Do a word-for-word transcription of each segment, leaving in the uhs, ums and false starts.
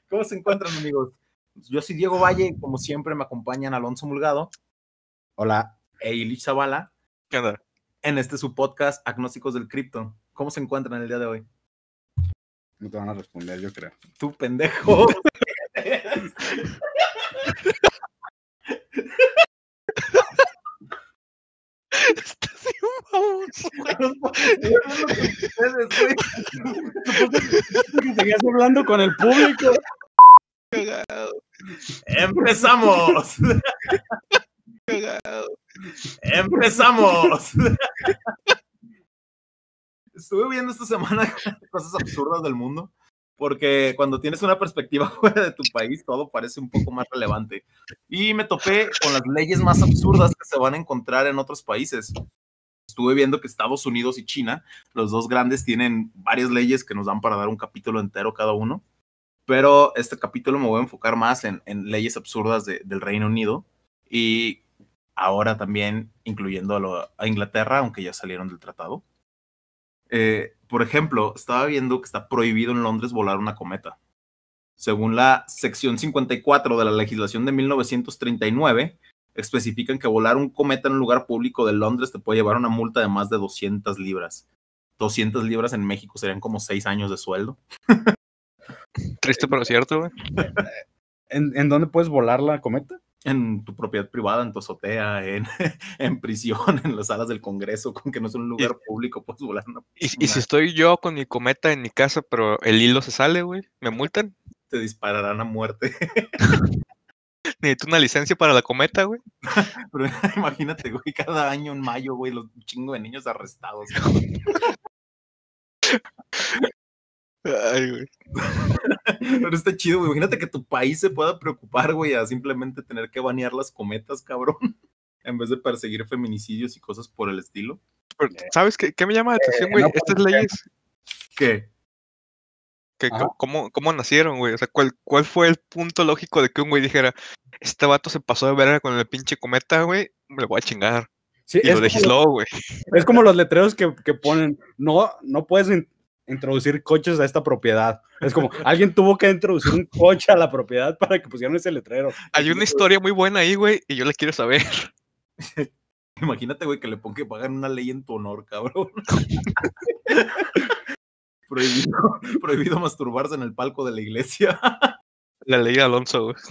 ¿Cómo se encuentran, amigos? Yo soy Diego Valle y como siempre me acompañan Alonso Mulgado. Hola. E Ilich Zavala. ¿Qué onda? En este su podcast Agnósticos del Cripto. ¿Cómo se encuentran el día de hoy? No te van a responder, yo creo. Tú, pendejo. Estás bien baboso, güey. Seguías hablando con el público. Cagado. ¡Empezamos! Cagado. ¡Empezamos! Estuve viendo esta semana cosas absurdas del mundo, porque cuando tienes una perspectiva fuera de tu país, todo parece un poco más relevante. Y me topé con las leyes más absurdas que se van a encontrar en otros países. Estuve viendo que Estados Unidos y China, los dos grandes, tienen varias leyes que nos dan para dar un capítulo entero cada uno. Pero este capítulo me voy a enfocar más en, en leyes absurdas de, del Reino Unido y ahora también incluyendo a, lo, a Inglaterra, aunque ya salieron del tratado. Eh, por ejemplo, estaba viendo que está prohibido en Londres volar una cometa. Según la sección cincuenta y cuatro de la legislación de mil novecientos treinta y nueve, especifican que volar un cometa en un lugar público de Londres te puede llevar una multa de más de doscientas libras. doscientas libras en México serían como seis años de sueldo. Triste pero cierto, güey. ¿En, ¿En dónde puedes volar la cometa? En tu propiedad privada, en tu azotea, en, en prisión, en las salas del Congreso, con que no es un lugar y, público, puedes volar una, y, una... y si estoy yo con mi cometa en mi casa, pero el hilo se sale, güey, ¿me multan? Te dispararán a muerte. Necesito una licencia para la cometa, güey. Pero imagínate, güey, cada año en mayo, güey, los chingos de niños arrestados. Ay, güey. Pero está chido, güey. Imagínate que tu país se pueda preocupar, güey, a simplemente tener que banear las cometas, cabrón. En vez de perseguir feminicidios y cosas por el estilo. Pero, ¿sabes qué, qué me llama la atención, güey? Eh, no, Estas leyes. ¿Qué? Que, ¿cómo, ¿Cómo nacieron, güey? O sea, ¿cuál, ¿cuál fue el punto lógico de que un güey dijera, este vato se pasó de verga con el pinche cometa, güey, me lo voy a chingar? Sí, y lo legisló, güey. Es como los letreros que, que ponen, no, no puedes in- introducir coches a esta propiedad. Es como, alguien tuvo que introducir un coche a la propiedad para que pusieran ese letrero. Hay una historia muy buena ahí, güey, y yo la quiero saber. Imagínate, güey, que le pongan que pagan una ley en tu honor, cabrón. Prohibido, prohibido masturbarse en el palco de la iglesia. La ley de Alonso, güey.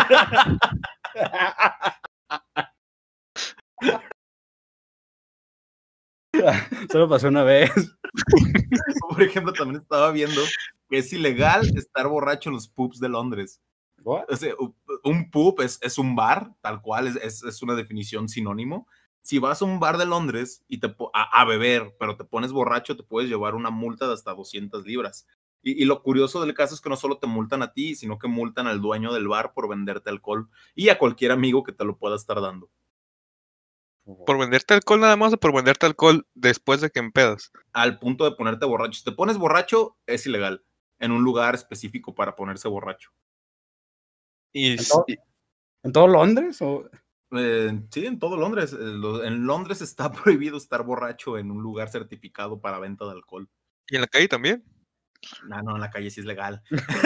Solo pasó una vez. Por ejemplo, también estaba viendo que es ilegal estar borracho en los pubs de Londres. ¿What? O sea, un pub es, es un bar, tal cual, es, es, es una definición sinónimo. Si vas a un bar de Londres y te a, a beber, pero te pones borracho, te puedes llevar una multa de hasta doscientas libras. Y, y lo curioso del caso es que no solo te multan a ti, sino que multan al dueño del bar por venderte alcohol y a cualquier amigo que te lo pueda estar dando. ¿Por venderte alcohol nada más o por venderte alcohol después de que empedas? Al punto de ponerte borracho. Si te pones borracho, es ilegal. En un lugar específico para ponerse borracho. ¿Y ¿En todo, ¿en todo Londres? O... Eh, sí, en todo Londres. En Londres está prohibido estar borracho en un lugar certificado para venta de alcohol. ¿Y en la calle también? No, no, en la calle sí es legal.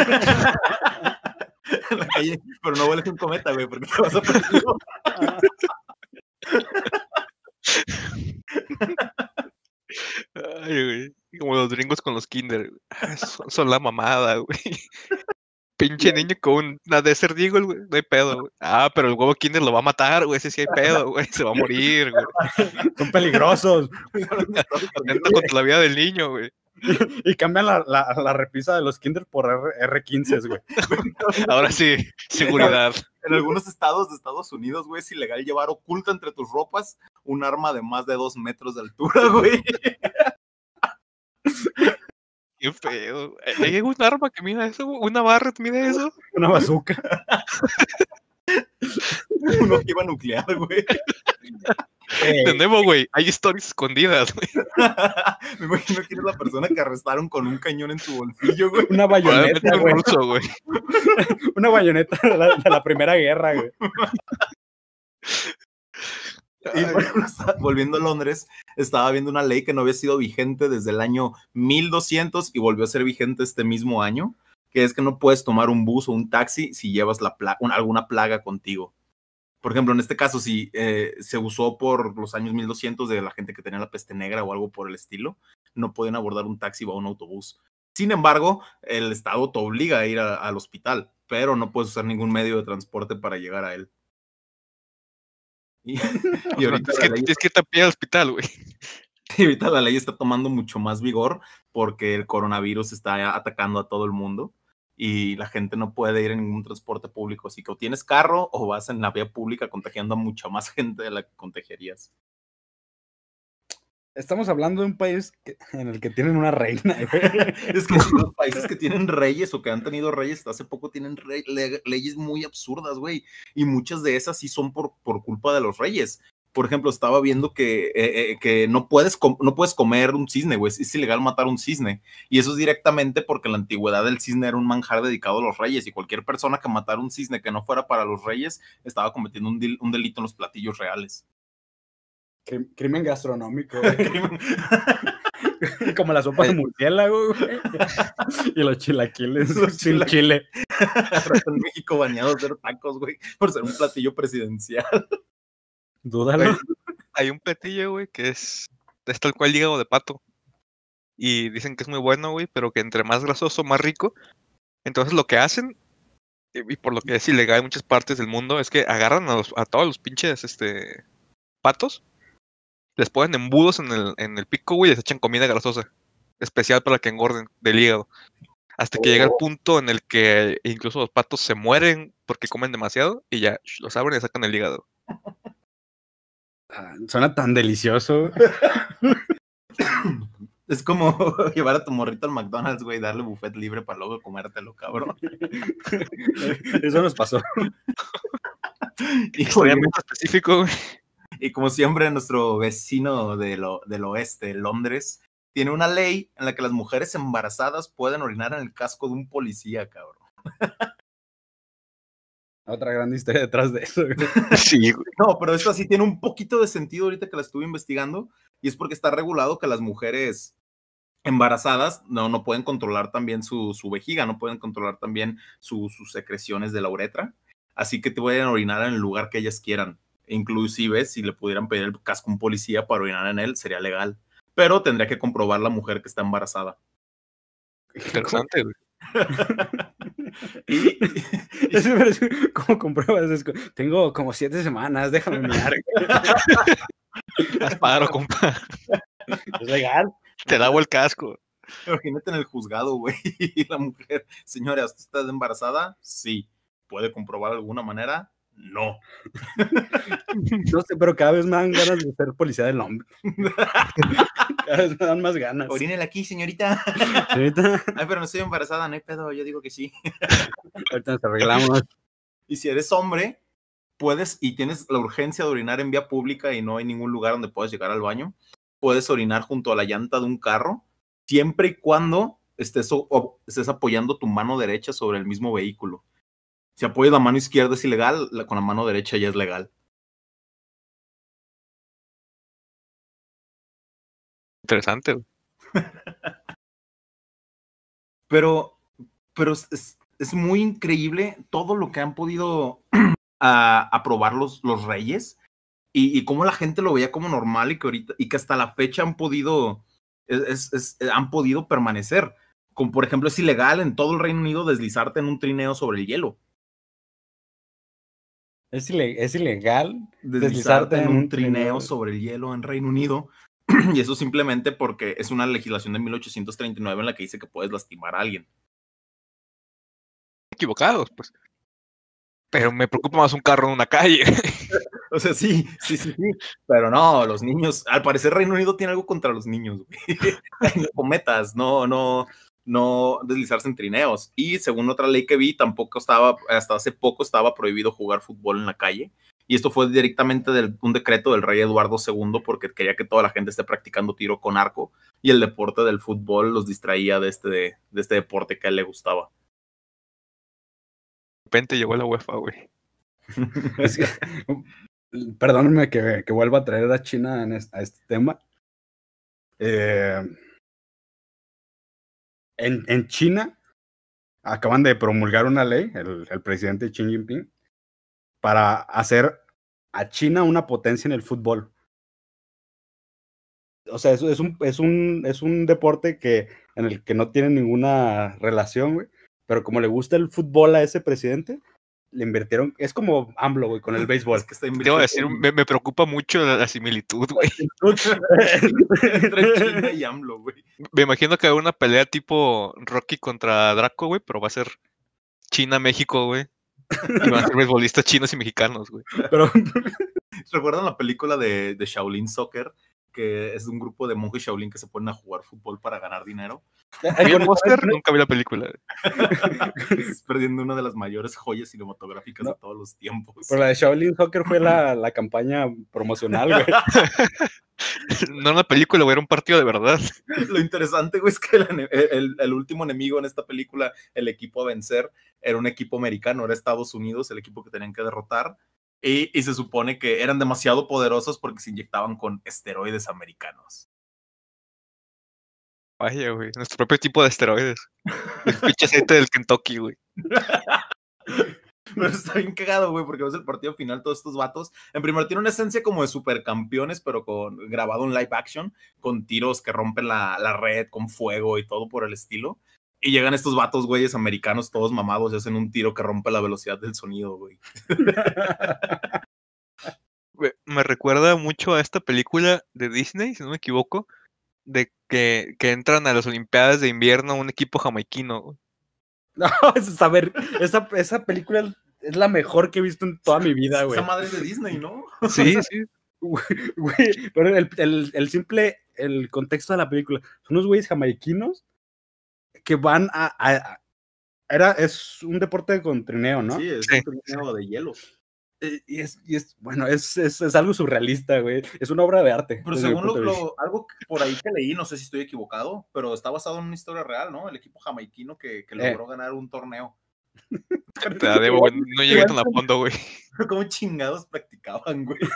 En la calle, pero no vueles un cometa, güey, porque te vas a perder. Ay, güey. Como los gringos con los kinder. Son, son la mamada, güey. Pinche niño con una Desert Eagle, güey. No hay pedo, güey. Ah, pero el huevo kinder lo va a matar, güey. Ese sí hay pedo, güey. Se va a morir, güey. Son peligrosos. Atenta contra la vida del niño, güey. Y, y cambian la, la, la repisa de los kinder por R quince, güey. Ahora sí, seguridad. En algunos estados de Estados Unidos, güey, es ilegal llevar oculta entre tus ropas un arma de más de dos metros de altura, güey. Qué feo. ¿Hay un arma que mida eso? ¿Una Barrett mide eso? Una bazooka. Un ojiva nuclear, güey. Eh. De nuevo, güey, hay historias escondidas, güey. Me imagino que eres la persona que arrestaron con un cañón en su bolsillo, güey. Una bayoneta, güey. Ruso, güey. Una bayoneta de la, de la Primera Guerra, güey. Y bueno, volviendo a Londres, estaba viendo una ley que no había sido vigente desde el año mil doscientos y volvió a ser vigente este mismo año, que es que no puedes tomar un bus o un taxi si llevas la pla- una, alguna plaga contigo. Por ejemplo, en este caso, si eh, se usó por los años mil doscientos de la gente que tenía la peste negra o algo por el estilo, no podían abordar un taxi o un autobús. Sin embargo, el Estado te obliga a ir a, al hospital, pero no puedes usar ningún medio de transporte para llegar a él. Y, y ahorita, es la que ley, tienes que irte a pie al hospital, güey. y ahorita la ley está tomando mucho más vigor porque el coronavirus está atacando a todo el mundo y la gente no puede ir en ningún transporte público. Así que o tienes carro o vas en la vía pública contagiando a mucha más gente de la que contagiarías. Estamos hablando de un país que, en el que tienen una reina. Es que si los países que tienen reyes o que han tenido reyes hasta hace poco tienen rey, le, leyes muy absurdas, güey. Y muchas de esas sí son por, por culpa de los reyes. Por ejemplo, estaba viendo que, eh, eh, que no, puedes no puedes comer un cisne, güey. Es ilegal matar un cisne. Y eso es directamente porque en la antigüedad el cisne era un manjar dedicado a los reyes. Y cualquier persona que matara un cisne que no fuera para los reyes estaba cometiendo un, del, un delito en los platillos reales. Crimen gastronómico. Crimen. Como la sopa de murciélago, güey. Y los chilaquiles los sin chilaquiles. chile. En México bañados de tacos, güey, por ser un platillo presidencial. Dúdalo. Güey, hay un platillo, güey, que es, es tal cual hígado de pato. Y dicen que es muy bueno, güey, pero que entre más grasoso, más rico. Entonces lo que hacen, y por lo que es ilegal en muchas partes del mundo, es que agarran a, los, a todos los pinches este, patos, les ponen embudos en el, en el pico, güey, y les echan comida grasosa, especial para que engorden del hígado. Hasta que oh. llega el punto en el que incluso los patos se mueren porque comen demasiado y ya los abren y sacan el hígado. Ah, suena tan delicioso. Es como llevar a tu morrito al McDonald's, güey, darle buffet libre para luego comértelo, cabrón. Eso nos pasó. Y muy específico, güey. Y como siempre, nuestro vecino de lo, del oeste, Londres, tiene una ley en la que las mujeres embarazadas pueden orinar en el casco de un policía, cabrón. Otra gran historia detrás de eso, güey. Sí, güey. No, pero esto sí tiene un poquito de sentido ahorita que la estuve investigando, y es porque está regulado que las mujeres embarazadas no, no pueden controlar también su, su vejiga, no pueden controlar también su, sus secreciones de la uretra, así que te pueden orinar en el lugar que ellas quieran. Inclusive, si le pudieran pedir el casco a un policía para orinar en él, sería legal. Pero tendría que comprobar la mujer que está embarazada. Interesante, güey. y, y, y... ¿Cómo compruebas? Es, tengo como siete semanas, déjame mirar. Haz paro, compa. Es legal. Te lavo el casco. Imagínate en el juzgado, güey. Y la mujer, señora, ¿usted está embarazada? Sí. ¿Puede comprobar de alguna manera? No. No sé, pero cada vez me dan ganas de ser policía del hombre. Cada vez me dan más ganas. Orínela aquí, señorita. ¿Señorita? Ay, pero no estoy embarazada, no hay pedo, yo digo que sí. Ahorita nos arreglamos. Y si eres hombre, puedes, y tienes la urgencia de orinar en vía pública y no hay ningún lugar donde puedas llegar al baño, puedes orinar junto a la llanta de un carro, siempre y cuando estés, o, estés apoyando tu mano derecha sobre el mismo vehículo. Si apoyas la mano izquierda es ilegal, la, con la mano derecha ya es legal. Interesante. pero, pero es, es muy increíble todo lo que han podido a, aprobar los, los reyes y, y cómo la gente lo veía como normal y que ahorita, y que hasta la fecha han podido, es, es, es, han podido permanecer. Como por ejemplo, es ilegal en todo el Reino Unido deslizarte en un trineo sobre el hielo. Es, ileg es ilegal deslizarte, deslizarte en, en un trineo, trineo sobre el hielo en Reino Unido. Y eso simplemente porque es una legislación de mil ochocientos treinta y nueve en la que dice que puedes lastimar a alguien. Equivocados, pues. Pero me preocupa más un carro en una calle. O sea, sí, sí, sí, sí. Pero no, los niños, al parecer Reino Unido tiene algo contra los niños, güey. No cometas, no, no, no deslizarse en trineos. Y según otra ley que vi, tampoco estaba, hasta hace poco estaba prohibido jugar fútbol en la calle. Y esto fue directamente de un decreto del rey Eduardo segundo porque quería que toda la gente esté practicando tiro con arco y el deporte del fútbol los distraía de este, de, de este deporte que a él le gustaba. De repente llegó la UEFA, güey. Es que, perdónenme que, que vuelva a traer a China en es, a este tema. Eh, en, en China acaban de promulgar una ley, el, el presidente Xi Jinping, para hacer a China una potencia en el fútbol. O sea, es, es, un, es, un, es un deporte que, en el que no tiene ninguna relación, güey. Pero como le gusta el fútbol a ese presidente, le invirtieron. Es como AMLO, güey, con el béisbol. Es que está Te iba a decir, me, me preocupa mucho la, la similitud, güey. entre China y AMLO, güey. Me imagino que hay una pelea tipo Rocky contra Draco, güey, pero va a ser China-México, güey. Y van a ser beisbolistas chinos y mexicanos, güey. Pero ¿Recuerdan la película de, de Shaolin Soccer? Que es de un grupo de monjes Shaolin que se ponen a jugar fútbol para ganar dinero. ¿Vi el póster? Nunca vi la película. Estás perdiendo una de las mayores joyas cinematográficas No. de todos los tiempos. Pero la de Shaolin Soccer fue la, la campaña promocional, güey. No una película, güey, era un partido de verdad. Lo interesante, güey, es que el, el, el último enemigo en esta película, el equipo a vencer, era un equipo americano, era Estados Unidos, el equipo que tenían que derrotar. Y, y se supone que eran demasiado poderosos porque se inyectaban con esteroides americanos. Vaya, güey, nuestro propio tipo de esteroides. El pinche aceite del Kentucky, güey. Pero está bien cagado, güey, porque ves el partido final, todos estos vatos. En primero tiene una esencia como de supercampeones, pero con grabado en live action, con tiros que rompen la, la red, con fuego y todo por el estilo. Y llegan estos vatos, güeyes, americanos, todos mamados, y hacen un tiro que rompe la velocidad del sonido, güey. Me recuerda mucho a esta película de Disney, si no me equivoco, de que, que entran a las Olimpiadas de Invierno un equipo jamaiquino, güey. No, es, a ver, esa, esa película es la mejor que he visto en toda mi vida, güey. Esa madre es de Disney, ¿no? Sí, sí. Güey, pero el, el, el simple, el contexto de la película, son unos güeyes jamaiquinos que van a, a, a era, es un deporte con trineo, ¿no? Sí, es Sí. un trineo de hielo. Eh, Y es, y es bueno, es, es, es algo surrealista, güey. Es una obra de arte. Pero desde mi según lo, punto de vista. lo- algo que por ahí que leí, no sé si estoy equivocado, pero está basado en una historia real, ¿no? El equipo jamaiquino que, que Eh. logró ganar un torneo. Te la debo, güey. No llegué tan a fondo, güey. ¿Cómo chingados practicaban, güey?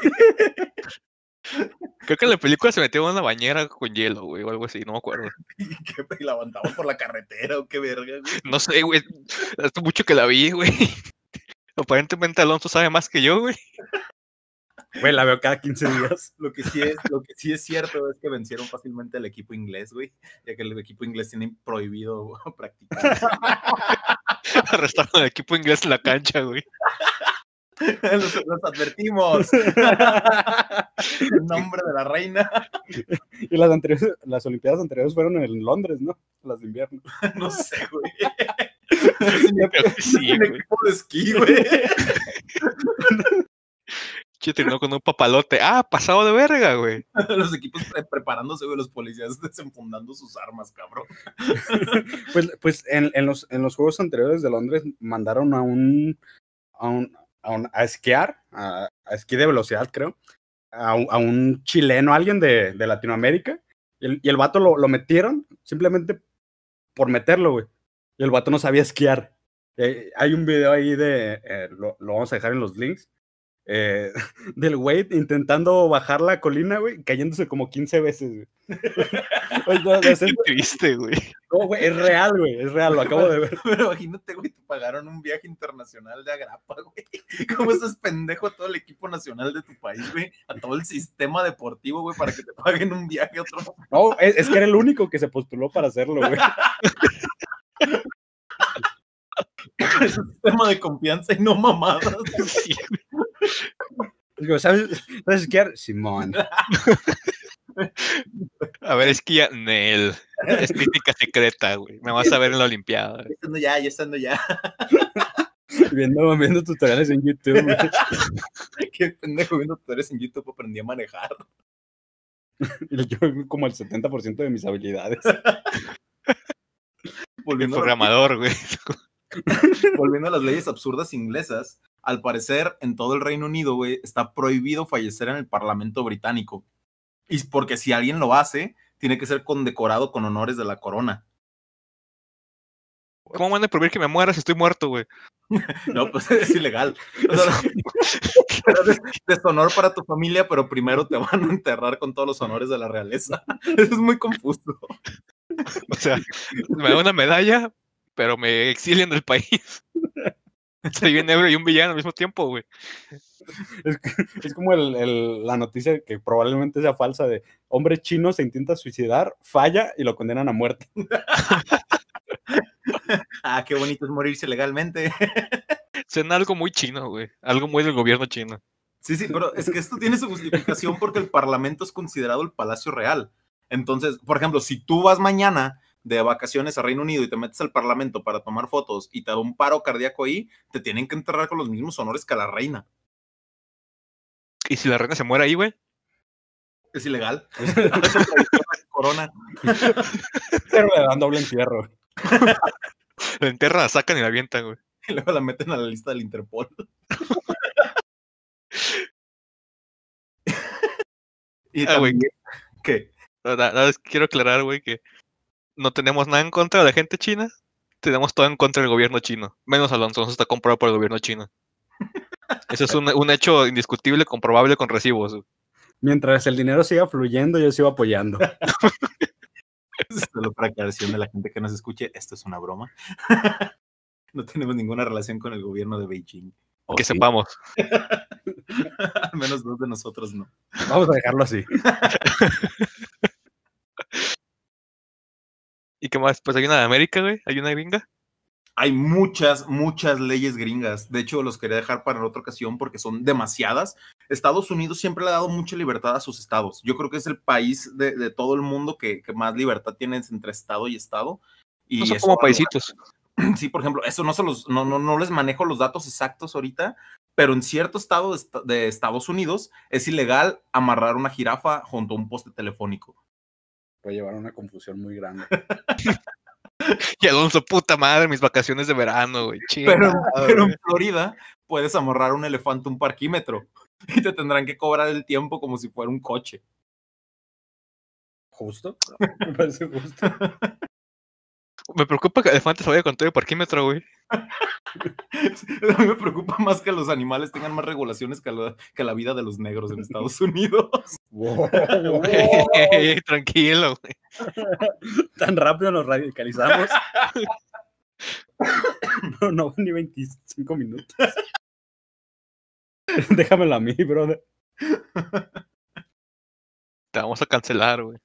Creo que en la película se metió en una bañera con hielo, güey, o algo así, no me acuerdo. ¿Y qué? ¿Y la avanzaban por la carretera o qué verga, güey? No sé, güey. Hace mucho que la vi, güey. Aparentemente Alonso sabe más que yo, güey. Güey, la veo cada quince días. Lo que sí es, lo que sí es cierto es que vencieron fácilmente al equipo inglés, güey, ya que el equipo inglés tiene prohibido practicar. Arrestaron al equipo inglés en la cancha, güey. Los, los advertimos. En nombre de la reina. Y las anteriores, las Olimpiadas anteriores fueron en Londres, ¿no? Las de invierno. No sé, güey. Es un, Creo que sí, es un güey. equipo de esquí, güey. Che, terminó con un papalote. Ah, pasado de verga, güey. Los equipos pre- preparándose, güey, los policías desenfundando sus armas, cabrón. Pues, pues en, en, los, en los juegos anteriores de Londres mandaron a un a, un, a, un, a esquiar, a, a esquí de velocidad, creo, a, un- a un chileno, alguien de, de Latinoamérica, y el, y el vato lo, lo metieron simplemente por meterlo, güey. Y el vato no sabía esquiar. Eh, hay un video ahí de, eh, lo, lo vamos a dejar en los links, eh, del güey intentando bajar la colina, güey, cayéndose como quince veces, güey. Oye, no, no, es, Qué triste, güey. no, güey, es real, güey, es real, lo acabo de ver. Pero imagínate, güey, te pagaron un viaje internacional de agrapa, güey. ¿Cómo estás pendejo a todo el equipo nacional de tu país, güey? A todo el sistema deportivo, güey, para que te paguen un viaje a otro. No, es, es que era el único que se postuló para hacerlo, güey. Es un sistema de confianza y no mamadas. Sí, Digo, ¿sabes, ¿sabes esquiar? Simón. a ver, es que ya Nel. Es técnica secreta, güey. Me vas a ver en la Olimpiada. Ya estando ya, ya estando ya. Viendo, viendo tutoriales en YouTube, güey. Qué pendejo, viendo tutoriales en YouTube aprendí a manejar. Y yo como el setenta por ciento de mis habilidades. El Volviendo a, las, programador, güey. volviendo a las leyes absurdas inglesas, al parecer en todo el Reino Unido, güey, está prohibido fallecer en el Parlamento británico. Y porque si alguien lo hace, tiene que ser condecorado con honores de la corona. ¿Cómo van a prohibir que me muera si estoy muerto, güey? No, pues es ilegal. O sea, es deshonor para tu familia, pero primero te van a enterrar con todos los honores de la realeza. Eso es muy confuso. O sea, me da una medalla, pero me exilian del país. Soy bien ebrio y un villano al mismo tiempo, güey. Es, es como el, el, la noticia que probablemente sea falsa de hombre chino se intenta suicidar, falla y lo condenan a muerte. Ah, qué bonito es morirse legalmente. Suena algo muy chino, güey. Algo muy del gobierno chino. Sí, sí, pero es que esto tiene su justificación porque el Parlamento es considerado el Palacio Real. Entonces, por ejemplo, si tú vas mañana de vacaciones a Reino Unido y te metes al Parlamento para tomar fotos y te da un paro cardíaco ahí, te tienen que enterrar con los mismos honores que a la reina. ¿Y si la reina se muere ahí, güey? Es ilegal. Corona. Pero le dan doble entierro. La entierran, la sacan y la avientan, güey. Y luego la meten a la lista del Interpol. Y Ah, güey. también, ¿qué? Nada, nada, quiero aclarar, güey, que no tenemos nada en contra de la gente china. Tenemos todo en contra del gobierno chino. Menos Alonso, Alonso está comprado por el gobierno chino. Eso es un, un hecho indiscutible, comprobable con recibos. Güey. Mientras el dinero siga fluyendo, yo sigo apoyando. Solo para aclaración de la gente que nos escuche, esto es una broma. No tenemos ninguna relación con el gobierno de Beijing. ¿O que sí? Sepamos. Al menos dos de nosotros no. Vamos a dejarlo así. ¿Y qué más? Pues hay una de América, güey. Hay una gringa. Hay muchas, muchas leyes gringas. De hecho, los quería dejar para otra ocasión porque son demasiadas. Estados Unidos siempre le ha dado mucha libertad a sus estados. Yo creo que es el país de, de todo el mundo que, que más libertad tiene entre estado y estado. Y no son eso, como paisitos. Sí, por ejemplo, eso no, se los, no, no, no les manejo los datos exactos ahorita, pero en cierto estado de, de Estados Unidos es ilegal amarrar una jirafa junto a un poste telefónico. Puede llevar a una confusión muy grande. Y Alonso, puta madre, mis vacaciones de verano, güey. Pero, pero en Florida puedes amarrar un elefante a un parquímetro y te tendrán que cobrar el tiempo como si fuera un coche. ¿Justo? Me parece justo. Me preocupa que el elefante se vaya con todo el parquímetro, güey. A mí me preocupa más que los animales tengan más regulaciones que la, que la vida de los negros en Estados Unidos. Wow, wow. Hey, tranquilo, güey. Tan rápido nos radicalizamos. No, no van ni veinticinco minutos. Déjamelo a mí, brother. Te vamos a cancelar, güey.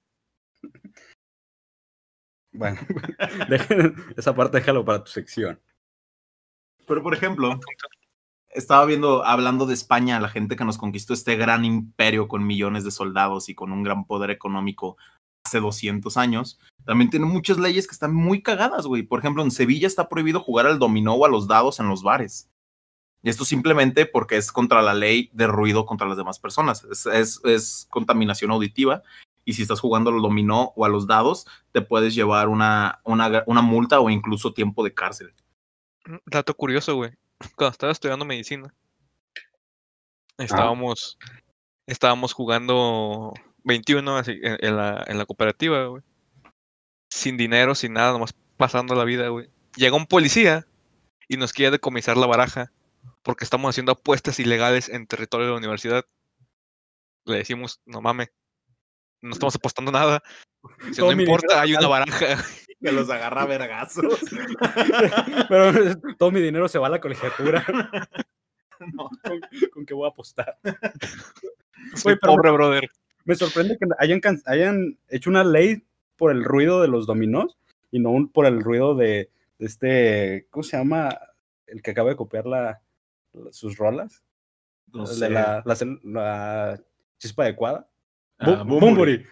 Bueno, esa parte déjalo para tu sección. Pero, por ejemplo, estaba viendo, hablando de España, la gente que nos conquistó este gran imperio con millones de soldados y con un gran poder económico hace doscientos años, también tiene muchas leyes que están muy cagadas, güey. Por ejemplo, en Sevilla está prohibido jugar al dominó o a los dados en los bares. Y esto simplemente porque es contra la ley de ruido contra las demás personas. Es, es, es contaminación auditiva. Y si estás jugando al dominó o a los dados, te puedes llevar una, una, una multa o incluso tiempo de cárcel. Dato curioso, güey. Cuando estaba estudiando medicina, estábamos, ah. estábamos jugando veintiuno así, en, en, la, en la cooperativa, güey. Sin dinero, sin nada, nomás pasando la vida, güey. Llega un policía y nos quiere decomisar la baraja porque estamos haciendo apuestas ilegales en territorio de la universidad. Le decimos, no mames, no estamos apostando nada. Si no importa, hay una baraja. Que los agarra a vergazos. Pero todo mi dinero se va a la colegiatura. No. ¿Con, ¿Con qué voy a apostar? Soy Oye, pobre, me, brother. Me sorprende que hayan, hayan hecho una ley por el ruido de los dominós y no por el ruido de, de este, ¿cómo se llama? El que acaba de copiar la, la, sus rolas. No sé. De la, la, la chispa adecuada. Ah, Bunbury.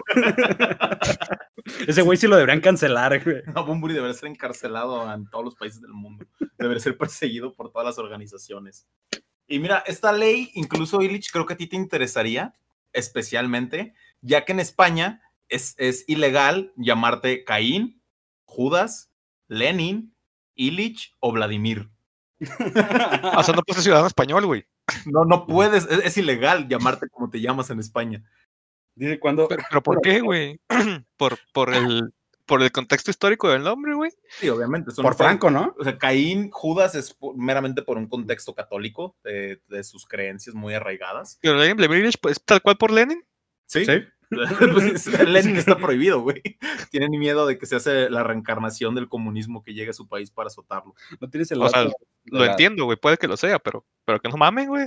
Ese güey sí lo deberían cancelar, güey. No, Bunbury debería ser encarcelado en todos los países del mundo. Debería ser perseguido por todas las organizaciones. Y mira, esta ley, incluso, Illich, creo que a ti te interesaría, especialmente, ya que en España es, es ilegal llamarte Caín, Judas, Lenin, Illich o Vladimir. O sea, no puedes ser ciudadano español, güey. No, no puedes, es, es ilegal llamarte como te llamas en España. Dice cuando. Pero, pero ¿por qué, güey? por, por el por el contexto histórico del nombre, güey. Sí, obviamente. Por Franco, ¿no? O sea, Caín, Judas es por, meramente por un contexto católico de, de sus creencias muy arraigadas. Pero Lenin Vladimir, pues tal cual por Lenin. Sí. Sí. Pues leen que está prohibido, güey. Tienen miedo de que se hace la reencarnación del comunismo que llegue a su país para azotarlo. No tienes el O sea, dato de lo la- entiendo, güey, puede que lo sea, pero, pero que no mamen, güey.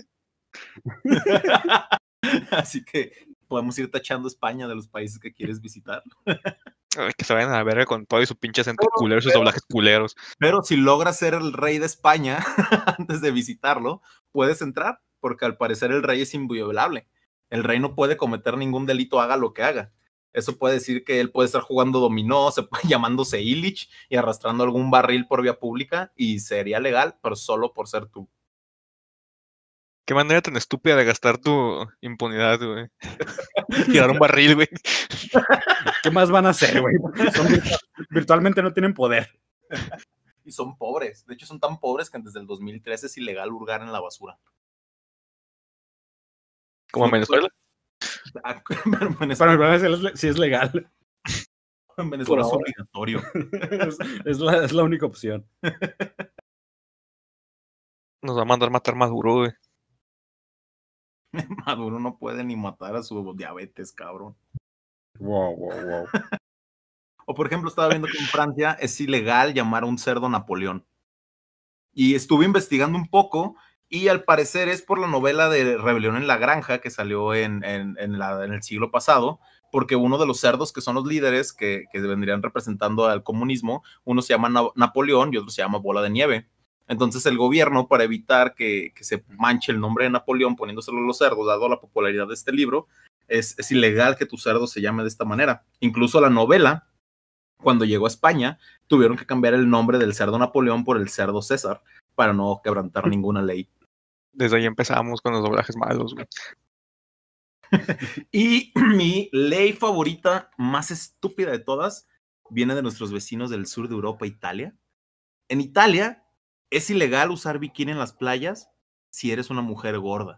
Así que podemos ir tachando España de los países que quieres visitar. Ay, que se vayan a la verga con todo y su pinche acento Pero- culero y sus pero- doblajes culeros. Pero si logras ser el rey de España antes de visitarlo, puedes entrar, porque al parecer el rey es inviolable. El rey no puede cometer ningún delito, haga lo que haga. Eso puede decir que él puede estar jugando dominó, se puede, llamándose Illich y arrastrando algún barril por vía pública y sería legal, pero solo por ser tú. Qué manera tan estúpida de gastar tu impunidad, güey. Tirar un barril, güey. ¿Qué más van a hacer, güey? Son virtu- virtualmente no tienen poder. Y son pobres. De hecho, son tan pobres que desde el dos mil trece es ilegal hurgar en la basura. Como en Venezuela. Ah, pero en Para Venezuela, el problema es el- si es legal. en Venezuela por es ahora. obligatorio. Es, es la, es la única opción. Nos va a mandar matar Maduro, güey. Maduro no puede ni matar a su diabetes, cabrón. Wow, wow, wow. O por ejemplo, estaba viendo que en Francia es ilegal llamar a un cerdo Napoleón. Y estuve investigando un poco y al parecer es por la novela de Rebelión en la Granja que salió en, en, en, la, en el siglo pasado, porque uno de los cerdos que son los líderes que, que vendrían representando al comunismo, uno se llama Na- Napoleón y otro se llama Bola de Nieve. Entonces el gobierno, para evitar que, que se manche el nombre de Napoleón poniéndoselo a los cerdos, dado la popularidad de este libro, es, es ilegal que tu cerdo se llame de esta manera. Incluso la novela, cuando llegó a España, tuvieron que cambiar el nombre del cerdo Napoleón por el cerdo César, para no quebrantar ninguna ley. Desde ahí empezamos con los doblajes malos, güey. Y mi ley favorita, más estúpida de todas, viene de nuestros vecinos del sur de Europa, Italia. En Italia es ilegal usar bikini en las playas si eres una mujer gorda.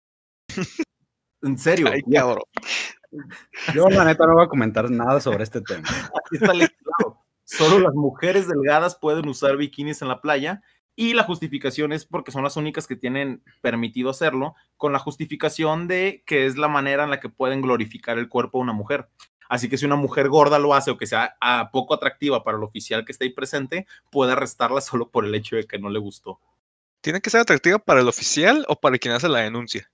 En serio. Ay, cabrón. Yo, la neta, no voy a comentar nada sobre este tema. Aquí está legislado. Solo las mujeres delgadas pueden usar bikinis en la playa y la justificación es porque son las únicas que tienen permitido hacerlo, con la justificación de que es la manera en la que pueden glorificar el cuerpo de una mujer. Así que si una mujer gorda lo hace o que sea ah, poco atractiva para el oficial que esté ahí presente, puede arrestarla solo por el hecho de que no le gustó. ¿Tiene que ser atractiva para el oficial o para quien hace la denuncia?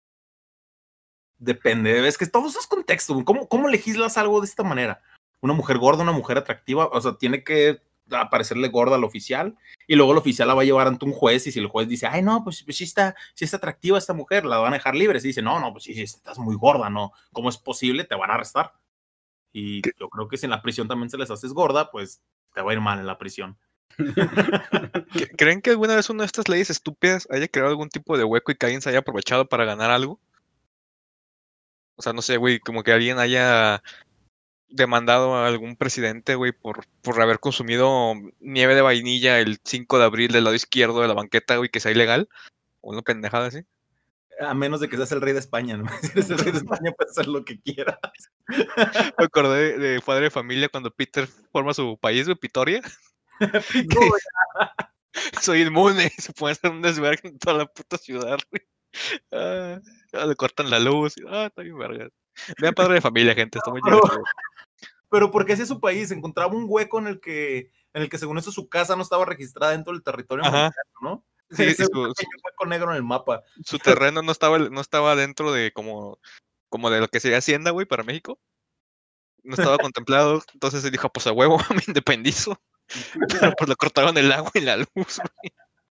Depende, es que todo eso es contexto. ¿Cómo, cómo legislas algo de esta manera? Una mujer gorda, una mujer atractiva, o sea, tiene que aparecerle gorda al oficial y luego el oficial la va a llevar ante un juez y si el juez dice, ay no, pues, pues sí, está, sí está atractiva esta mujer, la van a dejar libre. Si dice, no, no, pues sí, sí, estás muy gorda, ¿no? ¿Cómo es posible? Te van a arrestar. Y ¿Qué? yo creo que si en la prisión también se les haces gorda, pues te va a ir mal en la prisión. ¿Creen que alguna vez una de estas leyes estúpidas haya creado algún tipo de hueco y que alguien se haya aprovechado para ganar algo? O sea, no sé, güey, como que alguien haya demandado a algún presidente, güey, por, por haber consumido nieve de vainilla el cinco de abril del lado izquierdo de la banqueta, güey, que sea ilegal. O una pendejada así. A menos de que seas el rey de España, ¿no? Si eres el rey de España, puedes hacer lo que quieras. Me acordé de, de Padre de Familia cuando Peter forma su país, güey, Pitoria. Soy inmune, se puede hacer un desvergue en toda la puta ciudad, güey. Ah, le cortan la luz. Ah, está bien verga. Vean Padre de Familia, gente, está muy Pero- divertido. Pero porque hacía su país, encontraba un hueco en el que, en el que según eso su casa no estaba registrada dentro del territorio Ajá. americano, ¿no? Sí, Ese su, un pequeño hueco negro en el mapa. su terreno no estaba, no estaba dentro de como, como de lo que sería Hacienda, güey, para México. No estaba contemplado, entonces él dijo, pues a huevo, me independizo. Pero pues le cortaron el agua y la luz, güey.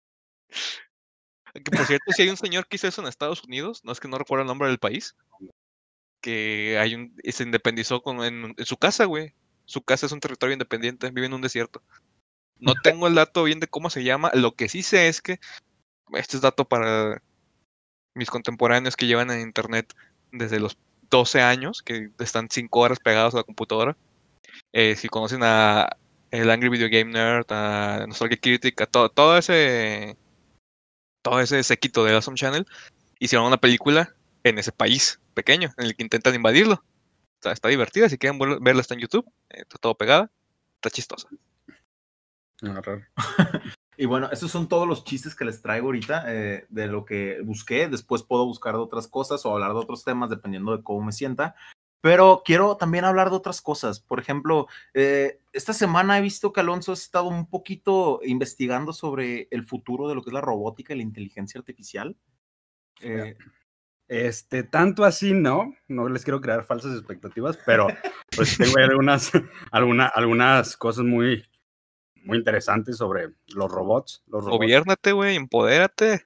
Que por cierto, si hay un señor que hizo eso en Estados Unidos, no es que no recuerdo el nombre del país, que hay un, y se independizó con, en, en su casa, güey. Su casa es un territorio independiente, vive en un desierto. No tengo el dato bien de cómo se llama, lo que sí sé es que, este es dato para mis contemporáneos que llevan en internet desde los doce años, que están cinco horas pegados a la computadora. Eh, si conocen a el Angry Video Game Nerd, a Nostalgia Critic, a todo, todo ese todo ese séquito de Awesome Channel, hicieron una película en ese país pequeño, en el que intentan invadirlo. O sea, está divertida, si quieren ver- verla está en YouTube, eh, está todo pegada, está chistosa. Ah, raro. Y bueno, esos son todos los chistes que les traigo ahorita eh, de lo que busqué. Después puedo buscar de otras cosas o hablar de otros temas dependiendo de cómo me sienta. Pero quiero también hablar de otras cosas. Por ejemplo, eh, esta semana he visto que Alonso ha estado un poquito investigando sobre el futuro de lo que es la robótica y la inteligencia artificial. Eh, Este, tanto así no, no les quiero crear falsas expectativas, pero pues tengo algunas, alguna, algunas cosas muy, muy interesantes sobre los robots. Los robots. Gobiérnate, güey, empodérate.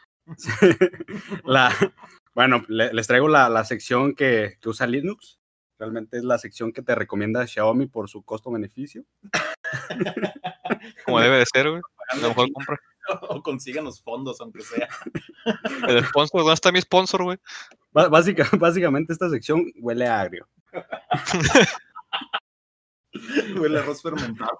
La, bueno, le, les traigo la, la sección que, que usa Linux. Realmente es la sección que te recomienda Xiaomi por su costo-beneficio. Como debe de ser, güey. A lo mejor compra. O consigan los fondos, aunque sea. El sponsor, ¿dónde está mi sponsor, güey? Básica, básicamente esta sección huele a agrio. Huele a arroz fermentado.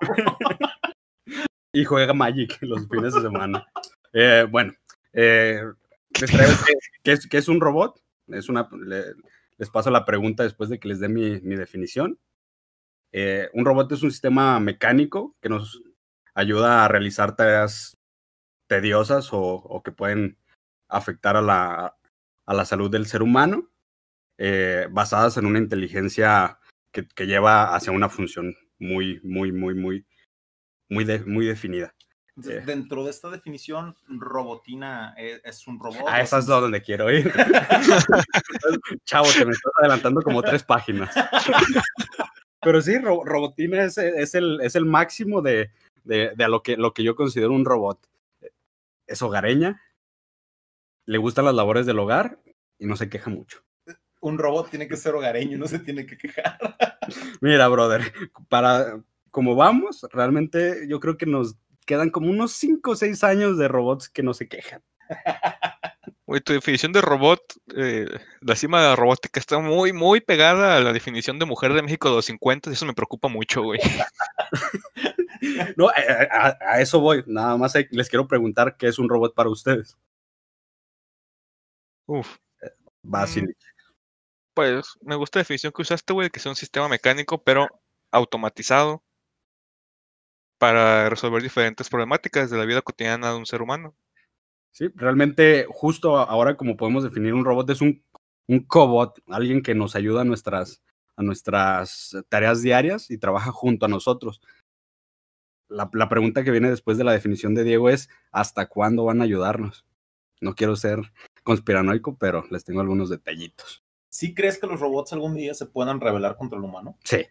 Y juega Magic los fines de semana. Eh, bueno, eh, les traigo que, que, es, que es un robot. Es una, le, les paso la pregunta después de que les dé mi, mi definición. Eh, un robot es un sistema mecánico que nos ayuda a realizar tareas tediosas o, o que pueden afectar a la, a la salud del ser humano, eh, basadas en una inteligencia que, que lleva hacia una función muy, muy, muy, muy, muy, de, muy definida. Entonces, eh. Dentro de esta definición, robotina es, es un robot. Ah, esa es lo donde quiero ir. Chavo, te me estás adelantando como tres páginas. Pero sí, ro robotina es, es, el, es el máximo de, de, de a lo, que, lo que yo considero un robot. Es hogareña, le gustan las labores del hogar y no se queja mucho. Un robot tiene que ser hogareño, no se tiene que quejar. Mira, brother, para como vamos, realmente yo creo que nos quedan como unos cinco o seis años de robots que no se quejan. Güey, tu definición de robot, eh, la cima de la robótica está muy, muy pegada a la definición de mujer de México de los cincuenta, y eso me preocupa mucho, güey. No, a, a, a eso voy. Nada más les quiero preguntar qué es un robot para ustedes. Uf. Basil. Pues me gusta la definición que usaste, güey, que es un sistema mecánico, pero automatizado para resolver diferentes problemáticas de la vida cotidiana de un ser humano. Sí, realmente justo ahora como podemos definir un robot es un, un cobot, alguien que nos ayuda a nuestras, a nuestras tareas diarias y trabaja junto a nosotros. La, la pregunta que viene después de la definición de Diego es ¿hasta cuándo van a ayudarnos? No quiero ser conspiranoico, pero les tengo algunos detallitos. ¿Sí crees que los robots algún día se puedan rebelar contra el humano? Sí.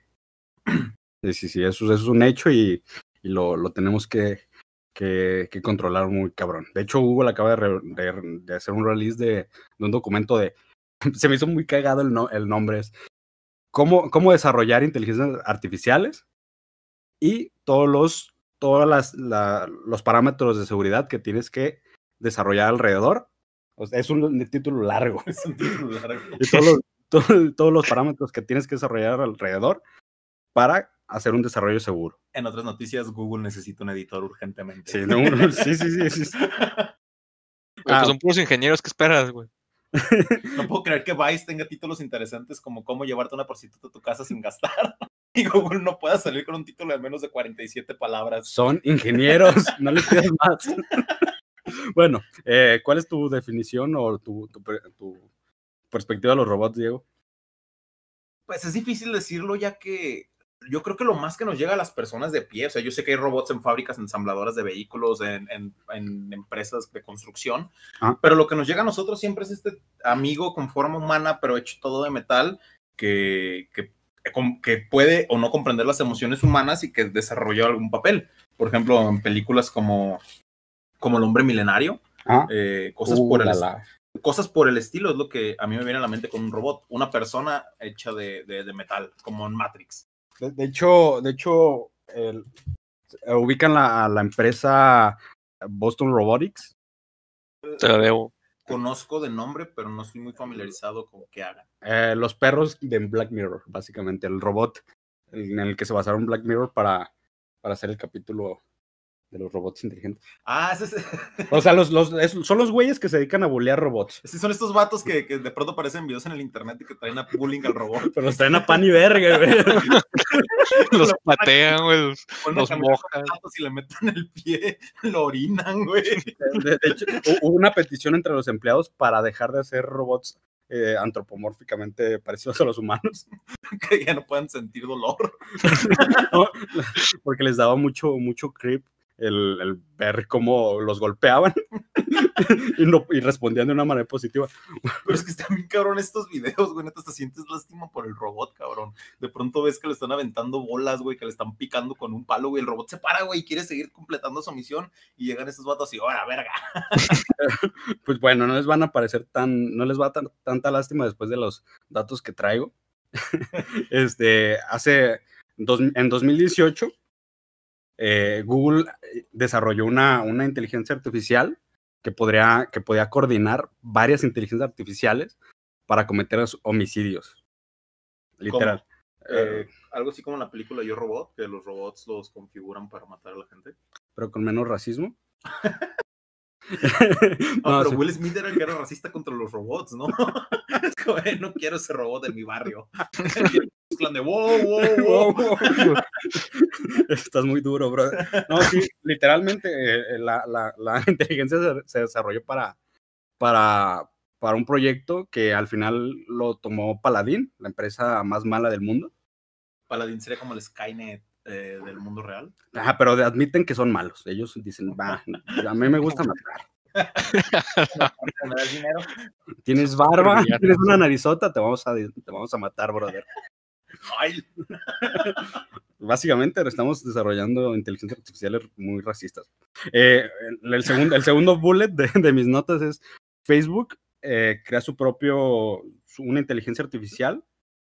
Sí, sí, sí, eso, eso es un hecho y, y lo, lo tenemos que, que, que controlar muy cabrón. De hecho, Google acaba de, re, de, de hacer un release de, de un documento de... Se me hizo muy cagado el, no, el nombre, es cómo, cómo desarrollar inteligencias artificiales y todos los, todas las, la, los parámetros de seguridad que tienes que desarrollar alrededor. O sea, es un título largo. Es un título largo. Y todos los, todo, todos los parámetros que tienes que desarrollar alrededor para hacer un desarrollo seguro. En otras noticias, Google necesita un editor urgentemente. Sí, no, sí, sí, sí. sí. Güey, ah, pues son puros ingenieros, ¿qué esperas, güey? No puedo creer que Vice tenga títulos interesantes como cómo llevarte una prostituta a tu casa sin gastar. Y Google no pueda salir con un título de menos de cuarenta y siete palabras. Son ingenieros, no les pidas más. Bueno, eh, ¿cuál es tu definición o tu, tu, tu perspectiva de los robots, Diego? Pues es difícil decirlo, ya que yo creo que lo más que nos llega a las personas de pie, o sea, yo sé que hay robots en fábricas ensambladoras de vehículos, en, en, en empresas de construcción, ah. pero lo que nos llega a nosotros siempre es este amigo con forma humana, pero hecho todo de metal, que, que, que puede o no comprender las emociones humanas y que desarrolló algún papel. Por ejemplo, en películas como, como El hombre milenario, ah. eh, cosas, uh, por el, cosas por el estilo es lo que a mí me viene a la mente con un robot, una persona hecha de, de, de metal, como en Matrix. De, de hecho, de hecho el, ubican la, la empresa Boston Robotics. Te la debo. Conozco de nombre, pero no estoy muy familiarizado con qué hagan. Eh, los perros de Black Mirror, básicamente, el robot en el que se basaron Black Mirror para, para hacer el capítulo de los robots inteligentes. Ah, ese es... O sea, los, los, es, son los güeyes que se dedican a bullear robots. Sí, son estos vatos que, que de pronto aparecen videos en el internet y que traen a bullying al robot. Pero los traen a pan y verga, güey. Los patean, güey, los, los mojan. Si le meten el pie, lo orinan, güey. De, de hecho, hubo una petición entre los empleados para dejar de hacer robots eh, antropomórficamente parecidos a los humanos. Que ya no puedan sentir dolor. No, porque les daba mucho, mucho creep el, el ver cómo los golpeaban y, no, y respondían de una manera positiva. Pero es que están bien cabrón estos videos, güey, neta, te sientes lástima por el robot, cabrón. De pronto ves que le están aventando bolas, güey, que le están picando con un palo, güey, el robot se para, güey, y quiere seguir completando su misión, y llegan estos vatos y, ¡ahora, verga! Pues bueno, no les van a parecer tan, no les va a dar tanta lástima después de los datos que traigo. Este, hace, dos, en dos mil dieciocho, eh, Google desarrolló una, una inteligencia artificial que podría, que podía coordinar varias inteligencias artificiales para cometer homicidios. Literal. Eh, algo así como en la película Yo Robot, que los robots los configuran para matar a la gente. Pero con menos racismo. No, No, pero sí. Will Smith era el que era racista contra los robots, ¿no? Es como, eh, no quiero ese robot en mi barrio. Es plan de wow, wow, wow. Estás muy duro, bro. No, sí, literalmente eh, la, la, la inteligencia se, se desarrolló para, para, para un proyecto que al final lo tomó Paladin, la empresa más mala del mundo. Paladin sería como el Skynet eh, del mundo real. Ajá, pero admiten que son malos. Ellos dicen, va, a mí me gusta matar. ¿Me das dinero? Tienes barba, tienes una narizota, te vamos a, te vamos a matar, brother. Ay. Básicamente estamos desarrollando inteligencias artificiales muy racistas. Eh, el, segundo, el segundo bullet de, de mis notas es Facebook eh, crea su propio, su, una inteligencia artificial,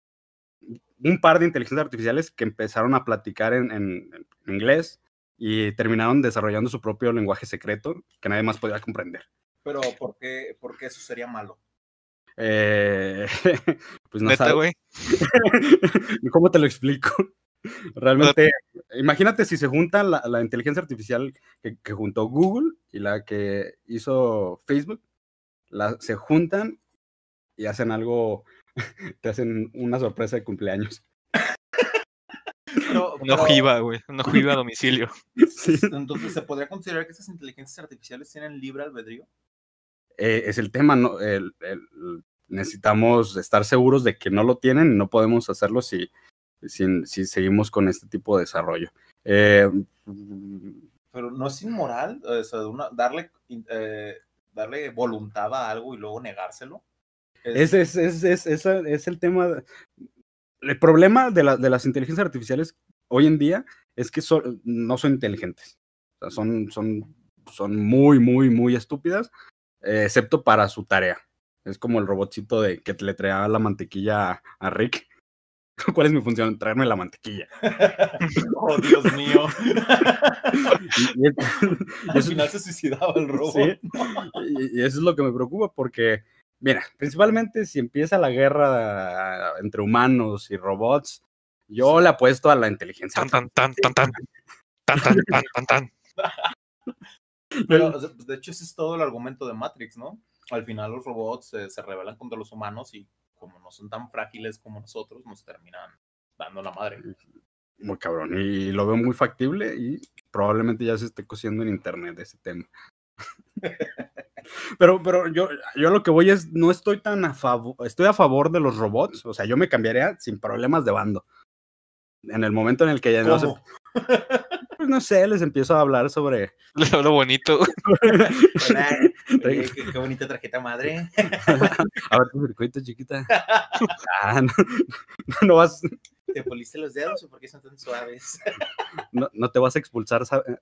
un par de inteligencias artificiales que empezaron a platicar en, en, en inglés y terminaron desarrollando su propio lenguaje secreto que nadie más podía comprender. Pero ¿por qué, por qué eso sería malo? Eh, pues no ¿Neta, sabes. güey? ¿Cómo te lo explico? Realmente, imagínate si se juntan la, la inteligencia artificial que, que juntó Google y la que hizo Facebook, la, se juntan y hacen algo, te hacen una sorpresa de cumpleaños. Pero, Una pero, ojiva, güey. Una ojiva a domicilio. Sí. Entonces, ¿se podría considerar que esas inteligencias artificiales tienen libre albedrío? Eh, es el tema, ¿no? El, el, necesitamos estar seguros de que no lo tienen y no podemos hacerlo si, si, si seguimos con este tipo de desarrollo. Eh, Pero no es inmoral, o sea, una, darle, eh, darle voluntad a algo y luego negárselo. Es, es, es, es, es, es el tema. De, el problema de, la, de las inteligencias artificiales hoy en día es que son, no son inteligentes. O sea, son, son, son muy, muy, muy estúpidas, eh, excepto para su tarea. Es como el robotcito de que le traía la mantequilla a, a Rick. ¿Cuál es mi función? Traerme la mantequilla. Oh, Dios mío. Y, y, y Al eso, final se suicidaba el robot. ¿sí? y, y eso es lo que me preocupa porque, mira, principalmente si empieza la guerra entre humanos y robots, yo sí. le apuesto a la inteligencia. Tan, tan, tan, tan, tan, tan, tan, tan, tan. Pero, de hecho, ese es todo el argumento de Matrix, ¿no? Al final los robots eh, se rebelan contra los humanos y como no son tan frágiles como nosotros, nos terminan dando la madre. Muy cabrón, y lo veo muy factible y probablemente ya se esté cosiendo en internet ese tema. pero pero yo, yo lo que voy es, no estoy tan a favor, estoy a favor de los robots, o sea, yo me cambiaría sin problemas de bando. En el momento en el que ya no se... Pues no sé, les empiezo a hablar sobre... Lo, lo bonito. Hola, oye, qué, qué bonita tarjeta madre. A ver tu circuito, chiquita. Ah, no, no, no vas... ¿Te poliste los dedos o por qué son tan suaves? No, no te vas a expulsar, ¿sabes?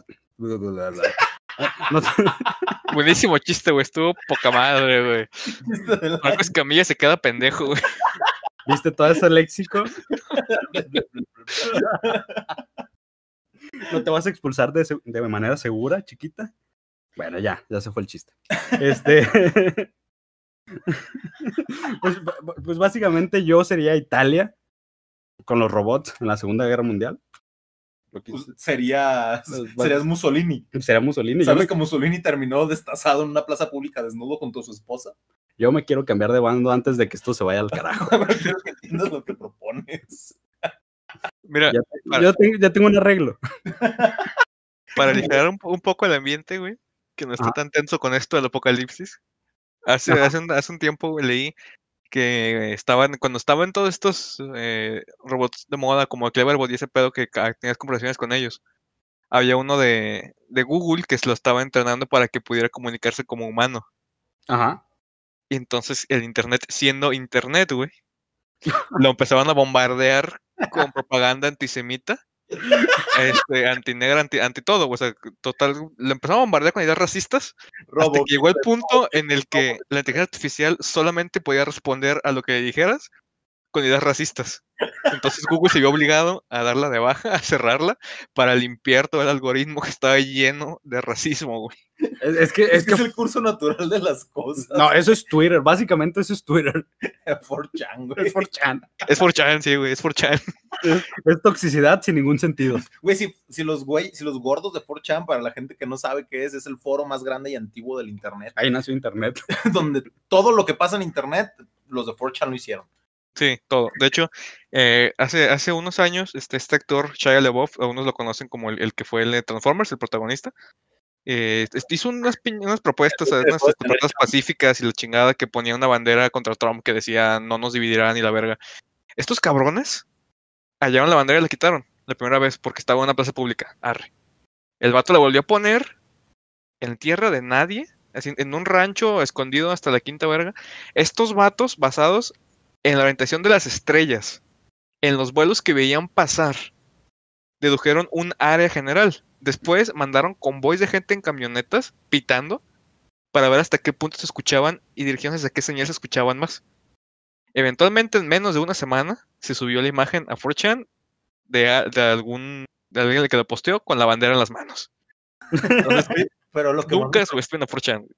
No te... Buenísimo chiste, güey. Estuvo poca madre, güey. Marco Escamilla se queda pendejo, güey. ¿Viste todo ese léxico? ¿No te vas a expulsar de, de manera segura, chiquita? Bueno, ya, ya se fue el chiste. Este... pues, pues básicamente yo sería Italia con los robots en la Segunda Guerra Mundial. Pues sería, serías Mussolini. Sería Mussolini. ¿Sabes me... que Mussolini terminó destazado en una plaza pública desnudo junto a su esposa? Yo me quiero cambiar de bando antes de que esto se vaya al carajo. Quiero que entiendas lo que propones. Mira, ya, para... yo tengo, ya tengo un arreglo. Para aligerar un, un poco el ambiente, güey, que no está ah. tan tenso con esto del apocalipsis, Hace, hace, un, hace un tiempo güey, leí que estaban, cuando estaban todos estos eh, robots de moda como Cleverbot y ese pedo que ca- tenías conversaciones con ellos, había uno de, de Google que se lo estaba entrenando para que pudiera comunicarse como humano. Ajá. Y entonces el internet, siendo internet, güey, lo empezaban a bombardear con propaganda antisemita, este, antinegra, anti, anti todo, o sea, total, lo empezaban a bombardear con ideas racistas, hasta Robo, que llegó el punto en el que la inteligencia artificial solamente podía responder a lo que le dijeras con ideas racistas. Entonces Google se vio obligado a darla de baja, a cerrarla, para limpiar todo el algoritmo que estaba lleno de racismo, güey. Es, es que, es, es que que es el curso natural de las cosas. no, eso es Twitter, básicamente eso es Twitter. cuatro chan, güey. Es cuatro chan. Es cuatro chan, sí, güey, es cuatro chan. Es, es toxicidad sin ningún sentido. Güey, si, si, los güey, si los gordos de cuatro chan, para la gente que no sabe qué es, es el foro más grande y antiguo del internet. Ahí nació internet. Donde todo lo que pasa en internet, los de cuatro chan lo hicieron. Sí, todo. De hecho, eh, hace, hace unos años, este, este actor, Shia LaBeouf, algunos lo conocen como el, el que fue el de Transformers, el protagonista, eh, hizo unas, unas propuestas, unas este, propuestas pacíficas y la chingada que ponía una bandera contra Trump que decía no nos dividirán y la verga. Estos cabrones hallaron la bandera y la quitaron la primera vez porque estaba en una plaza pública. Arre. El vato la volvió a poner en tierra de nadie, así, en un rancho escondido hasta la quinta verga. Estos vatos basados en la orientación de las estrellas, en los vuelos que veían pasar, dedujeron un área general. Después mandaron convoys de gente en camionetas pitando para ver hasta qué punto se escuchaban y dirigieron hacia qué señal se escuchaban más. Eventualmente, en menos de una semana, se subió la imagen a cuatro chan de, de algún de alguien que lo posteó con la bandera en las manos. Entonces, pero lo que nunca más... subestimé a cuatro chan.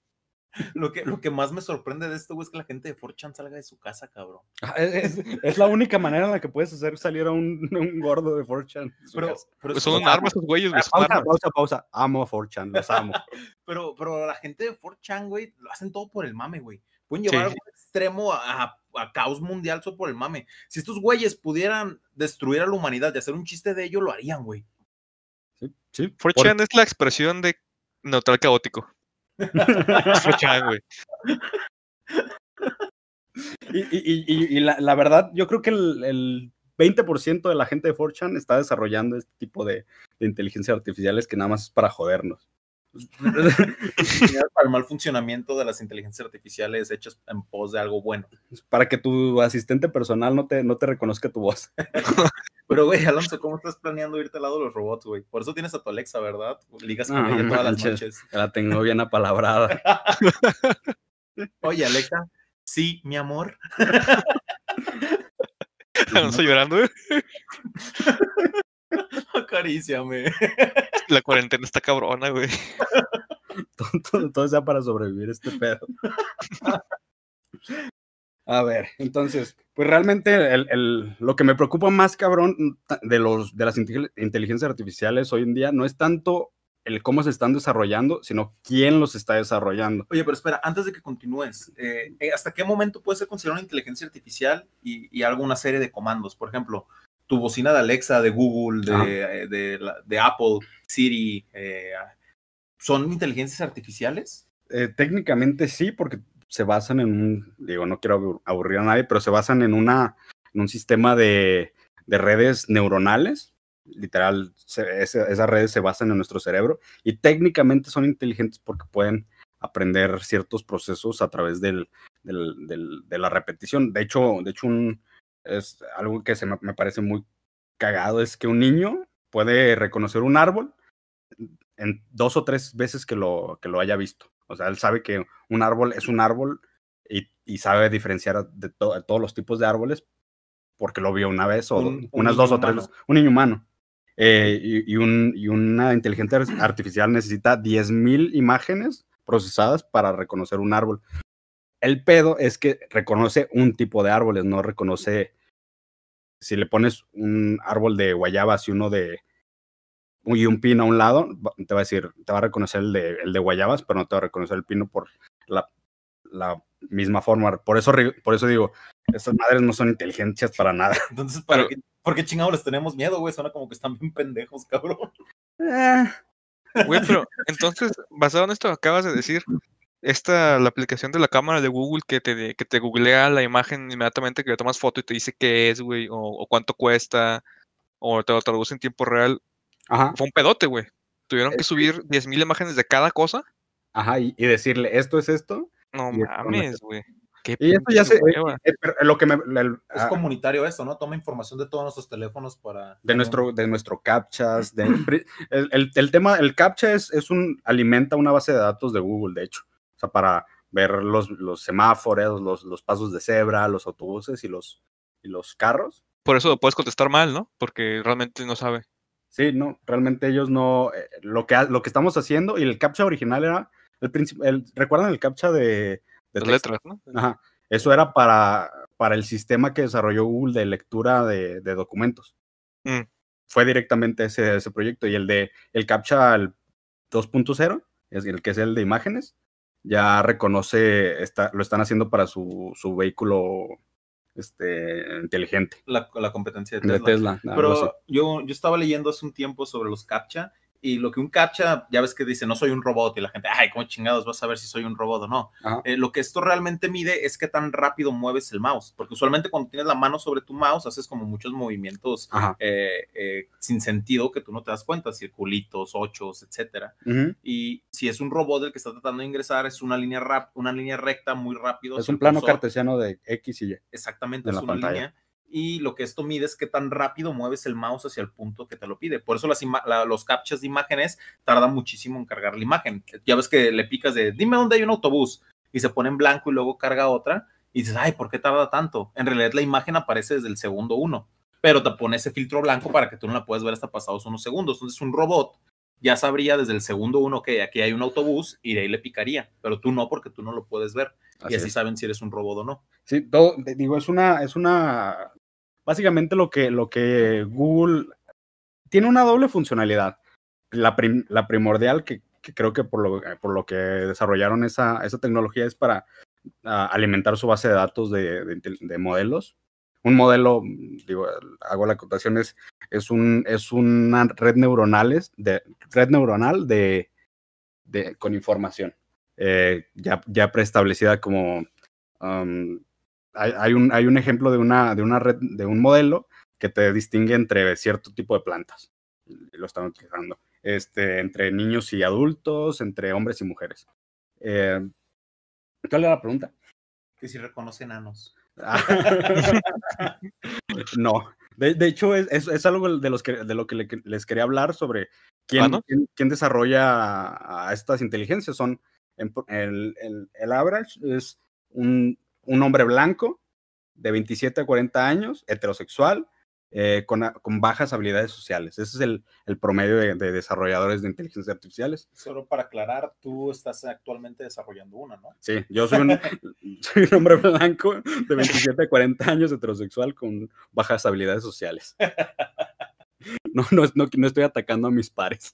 Lo que, lo que más me sorprende de esto, güey, es que la gente de cuatro chan salga de su casa, cabrón. Es, es la única manera en la que puedes hacer salir a un, un gordo de cuatro chan. Pero, pero pues son un arma esos güeyes, güey. Pausa, pausa, pausa. Amo a cuatro chan, los amo. pero, pero la gente de cuatro chan, güey, lo hacen todo por el mame, güey. Pueden llevar sí. algún extremo a, a, a caos mundial solo por el mame. Si estos güeyes pudieran destruir a la humanidad y hacer un chiste de ello, lo harían, güey. Sí, sí. cuatro chan por... es la expresión de neutral caótico. cuatro chan, güey. Y, y, y, y la, la verdad, yo creo que el, el veinte por ciento de la gente de cuatro chan está desarrollando este tipo de, de inteligencias artificiales que nada más es para jodernos. Para el mal funcionamiento de las inteligencias artificiales hechas en pos de algo bueno. Para que tu asistente personal no te, no te reconozca tu voz. Pero, güey, Alonso, ¿cómo estás planeando irte al lado de los robots, güey? Por eso tienes a tu Alexa, ¿verdad? Ligas con no, ella todas las noches. La tengo bien apalabrada. Oye, Alexa, sí, mi amor. Alonso llorando, güey. Acaríciame. La cuarentena está cabrona, güey. Todo, todo, todo sea para sobrevivir este pedo. A ver, entonces, pues realmente el, el, lo que me preocupa más, cabrón, de, los, de las inteligencias artificiales hoy en día no es tanto el cómo se están desarrollando, sino quién los está desarrollando. Oye, pero espera, antes de que continúes, eh, ¿hasta qué momento puede ser considerada una inteligencia artificial y, y alguna serie de comandos? Por ejemplo, tu bocina de Alexa, de Google, de, de, de, de Apple, Siri, eh, ¿son inteligencias artificiales? Eh, técnicamente sí, porque se basan en un, digo, no quiero aburrir a nadie, pero se basan en, una, en un sistema de, de redes neuronales. Literal, se, ese, esas redes se basan en nuestro cerebro y técnicamente son inteligentes porque pueden aprender ciertos procesos a través del, del, del, de la repetición. De hecho, de hecho un, es algo que se me, me parece muy cagado, es que un niño puede reconocer un árbol en dos o tres veces que lo, que lo haya visto. O sea, él sabe que un árbol es un árbol y, y sabe diferenciar de, to, de todos los tipos de árboles porque lo vio una vez o un, do, unas dos o tres veces. Un niño humano. Eh, y, y, un, y una inteligencia artificial necesita diez mil imágenes procesadas para reconocer un árbol. El pedo es que reconoce un tipo de árboles, no reconoce... Si le pones un árbol de guayabas y uno de... y un pino a un lado, te va a decir, te va a reconocer el de, el de guayabas, pero no te va a reconocer el pino por la, la misma forma. Por eso, por eso digo, estas madres no son inteligencias para nada. Entonces, ¿para pero, qué, ¿por qué chingados les tenemos miedo, güey? Suena como que están bien pendejos, cabrón. Eh. Güey, pero entonces, basado en esto que acabas de decir, esta, la aplicación de la cámara de Google que te, que te googlea la imagen inmediatamente que le tomas foto y te dice qué es, güey, o, o cuánto cuesta, o te lo traduce en tiempo real. Ajá. Fue un pedote, güey. Tuvieron que subir diez mil imágenes de cada cosa. Ajá, y, y decirle, esto es esto. No y esto no es mames, esto. güey. Qué Y eso ya pinche se... hueva. eh, eh, pero lo que me... el- Es ah, comunitario esto, ¿no? Toma información de todos nuestros teléfonos para... de nuestro, de nuestro captchas, de, pri- el, el- el tema, el captcha es, es un, alimenta una base de datos de Google, de hecho, o sea, para ver los, los semáforos, los, los pasos de cebra, los autobuses y los, y los carros. Por eso lo puedes contestar mal, ¿no? Porque realmente no sabe. Sí, no, realmente ellos no, eh, lo que, ha- lo que estamos haciendo, y el captcha original era, el, princip- el ¿recuerdan el captcha de, de Las texto? letras, ¿no? Ajá, eso era para, para el sistema que desarrolló Google de lectura de, de documentos. Mm. Fue directamente ese, ese proyecto. Y el de el captcha el dos punto cero, es el que es el de imágenes, ya reconoce, está, lo están haciendo para su, su vehículo este, inteligente La, la competencia de de Tesla. Tesla. algo así. Pero yo, yo estaba leyendo hace un tiempo sobre los CAPTCHA y lo que un CAPTCHA, ya ves que dice, no soy un robot y la gente, ay, ¿cómo chingados vas a ver si soy un robot o no? Ajá. Eh, lo que esto realmente mide es qué tan rápido mueves el mouse, porque usualmente cuando tienes la mano sobre tu mouse haces como muchos movimientos Ajá. eh, eh, sin sentido que tú no te das cuenta, circulitos, ochos, etcétera. Ujú. Y si es un robot el que está tratando de ingresar, es una línea, rap, una línea recta muy rápido. Es hacia un el plano cursor. cartesiano de X y Y. Exactamente, en es la una pantalla. línea. Y lo que esto mide es qué tan rápido mueves el mouse hacia el punto que te lo pide. Por eso las ima- la- los captchas de imágenes tardan muchísimo en cargar la imagen. Ya ves que le picas de, dime dónde hay un autobús, y se pone en blanco y luego carga otra, y dices, ay, ¿por qué tarda tanto? En realidad la imagen aparece desde el segundo uno, pero te pone ese filtro blanco para que tú no la puedas ver hasta pasados unos segundos. Entonces un robot ya sabría desde el segundo uno que aquí hay un autobús y de ahí le picaría, pero tú no, porque tú no lo puedes ver. Así y así es. saben si eres un robot o no. Sí, todo, te digo, es una, es una, básicamente lo que, lo que Google tiene una doble funcionalidad. La, prim- la primordial, que, que creo que por lo, por lo que desarrollaron esa, esa tecnología es para ah, alimentar su base de datos de, de, intel- de modelos. Un modelo, digo, hago la acotación, es, es, un, es una red neuronales de, red neuronal de, de, con información eh, ya, ya preestablecida como... um, hay, hay, un, hay un ejemplo de una, de una red, de un modelo que te distingue entre cierto tipo de plantas. Y lo están utilizando. Este, entre niños y adultos, entre hombres y mujeres. Eh, ¿Cuál era la pregunta? Que si reconoce enanos. No. De, de hecho, es, es, es algo de, los que, de lo que le, les quería hablar sobre quién, ¿Ah, no? quién, quién desarrolla a, a estas inteligencias. Son en, el, el, el average es un, un hombre blanco de veintisiete a cuarenta años, heterosexual, eh, con, con bajas habilidades sociales. Ese es el, el promedio de, de desarrolladores de inteligencia artificiales. Solo para aclarar, tú estás actualmente desarrollando una, ¿no? Sí, yo soy un, soy un hombre blanco de veintisiete a cuarenta años, heterosexual, con bajas habilidades sociales. No, no, no, no estoy atacando a mis pares.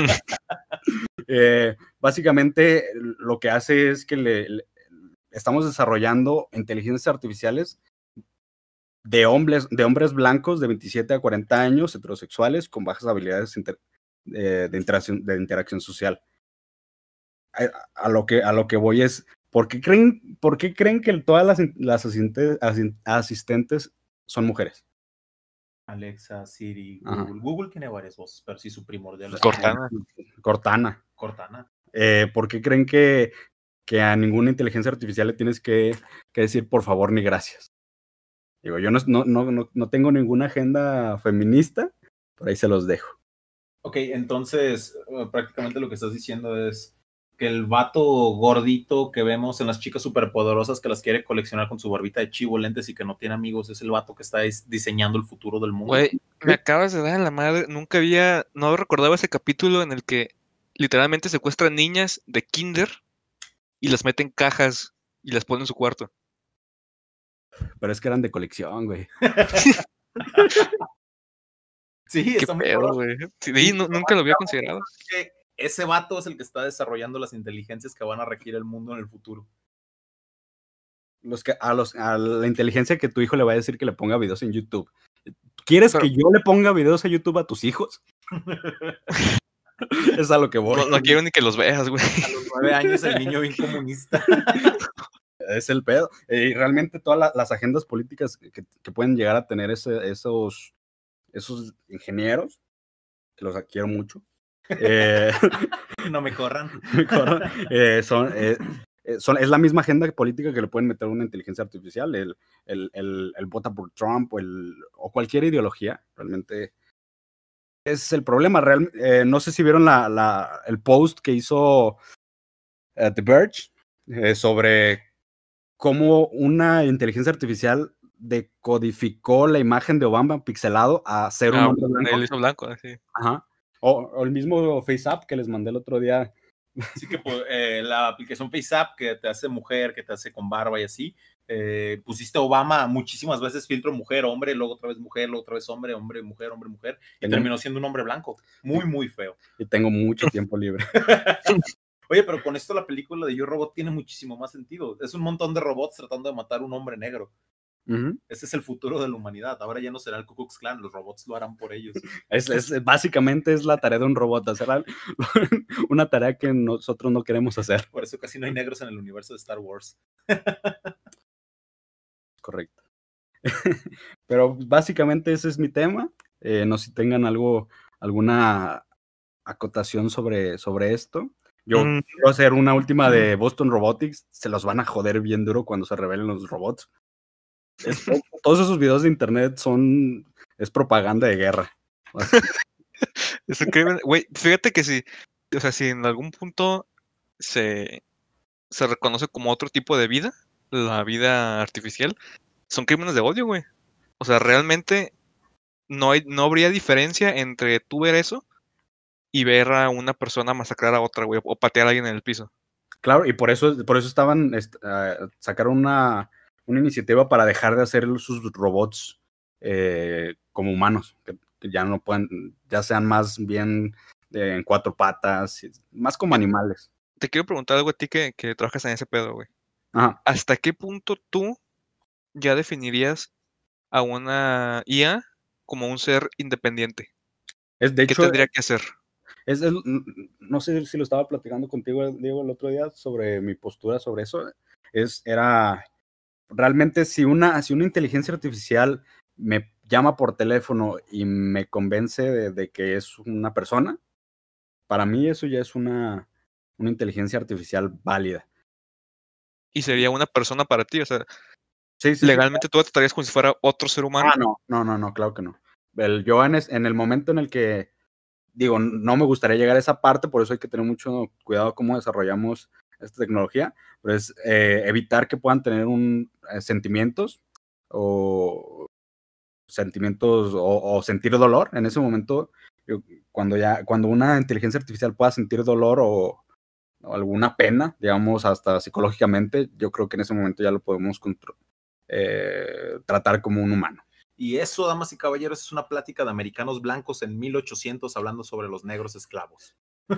eh, básicamente, lo que hace es que le, le, estamos desarrollando inteligencias artificiales de hombres, de hombres blancos de veintisiete a cuarenta años, heterosexuales, con bajas habilidades inter, eh, de, interacción, de interacción social. A, a, lo que, a lo que voy es, ¿por qué creen, por qué creen que todas las, las asistentes, asistentes son mujeres? Alexa, Siri, Google. Ajá. Google tiene varias voces, pero sí su primordial es Cortana. Cortana. Cortana. Eh, ¿Por qué creen que, que a ninguna inteligencia artificial le tienes que, que decir por favor ni gracias? Digo, yo no, no, no, no tengo ninguna agenda feminista, por ahí se los dejo. Ok, entonces uh, prácticamente lo que estás diciendo es que el vato gordito que vemos en las chicas superpoderosas que las quiere coleccionar con su barbita de chivo, lentes y que no tiene amigos, es el vato que está diseñando el futuro del mundo. Güey, me acabas de dar en la madre, nunca había, no recordaba ese capítulo en el que literalmente secuestran niñas de kinder y las meten en cajas y las ponen en su cuarto. Pero es que eran de colección, güey. Sí, qué está muy pedo, güey. Sí, sí, no, nunca lo había considerado. Que ese vato es el que está desarrollando las inteligencias que van a regir el mundo en el futuro. Los que, a, los, a la inteligencia que tu hijo le va a decir que le ponga videos en YouTube. ¿Quieres Pero, que yo le ponga videos a YouTube a tus hijos? Es a lo que voy. No, no quiero ni que los veas, güey. A los nueve años el niño bien comunista. Es el pedo. Y realmente todas la, las agendas políticas que, que pueden llegar a tener ese, esos, esos ingenieros, que los quiero mucho, eh, No me corran. eh, son, eh, son, es la misma agenda política que le pueden meter una inteligencia artificial, el, el, el, el vota por Trump o, el, o cualquier ideología. Realmente es el problema. Real, eh, no sé si vieron la, la, el post que hizo uh, The Verge eh, sobre cómo una inteligencia artificial decodificó la imagen de Obama pixelado a ser un Ah, hombre blanco. él hizo blanco, sí. Ajá. O, o el mismo FaceApp que les mandé el otro día. Así que pues, eh, la aplicación FaceApp que te hace mujer, que te hace con barba y así, eh, pusiste Obama muchísimas veces filtro mujer, hombre, luego otra vez mujer, luego otra vez hombre, hombre, mujer, hombre, mujer, y tengo, terminó siendo un hombre blanco. Muy, muy feo. Y tengo mucho tiempo libre. Oye, pero con esto la película de Yo Robot tiene muchísimo más sentido. Es un montón de robots tratando de matar a un hombre negro. Uh-huh. Ese es el futuro de la humanidad. Ahora ya no será el Ku Klux Klan, los robots lo harán por ellos. Es, es, básicamente es la tarea de un robot, hacer una tarea que nosotros no queremos hacer. Por eso casi no hay negros en el universo de Star Wars. Correcto. Pero básicamente ese es mi tema. Eh, no sé si tengan algo, alguna acotación sobre, sobre esto. Yo mm. quiero hacer una última de Boston Robotics. Se los van a joder bien duro cuando se revelen los robots. Es, todos esos videos de internet son es propaganda de guerra. Es increíble. Güey, fíjate que si, o sea, si en algún punto se, se reconoce como otro tipo de vida, la vida artificial, son crímenes de odio, güey. O sea, realmente no hay, no habría diferencia entre tú ver eso y ver a una persona masacrar a otra, güey, o patear a alguien en el piso. Claro, y por eso, por eso estaban, uh, sacaron una, una iniciativa para dejar de hacer sus robots eh, como humanos, que, que ya no puedan, ya sean más bien de, en cuatro patas, más como animales. Te quiero preguntar algo a ti que, que trabajas en ese pedo, güey. Ajá. ¿Hasta qué punto tú ya definirías a una I A como un ser independiente? Es, de ¿Qué hecho, tendría que hacer? Es el, no sé si lo estaba platicando contigo, Diego, el otro día sobre mi postura sobre eso. Es, era realmente si una, si una inteligencia artificial me llama por teléfono y me convence de, de que es una persona, para mí eso ya es una, una inteligencia artificial válida. ¿Y sería una persona para ti? O sea, sí, sí, legalmente sí. tú tratarías como si fuera otro ser humano. Ah, no, no, no, no, claro que no. El, yo en, es, en el momento en el que digo, no me gustaría llegar a esa parte, por eso hay que tener mucho cuidado cómo desarrollamos esta tecnología, pero es eh, evitar que puedan tener un, eh, sentimientos o sentimientos o, o sentir dolor. En ese momento, yo, cuando ya, cuando una inteligencia artificial pueda sentir dolor o, o alguna pena, digamos, hasta psicológicamente, yo creo que en ese momento ya lo podemos control, eh, tratar como un humano. Y eso, damas y caballeros, es una plática de americanos blancos en mil ochocientos hablando sobre los negros esclavos.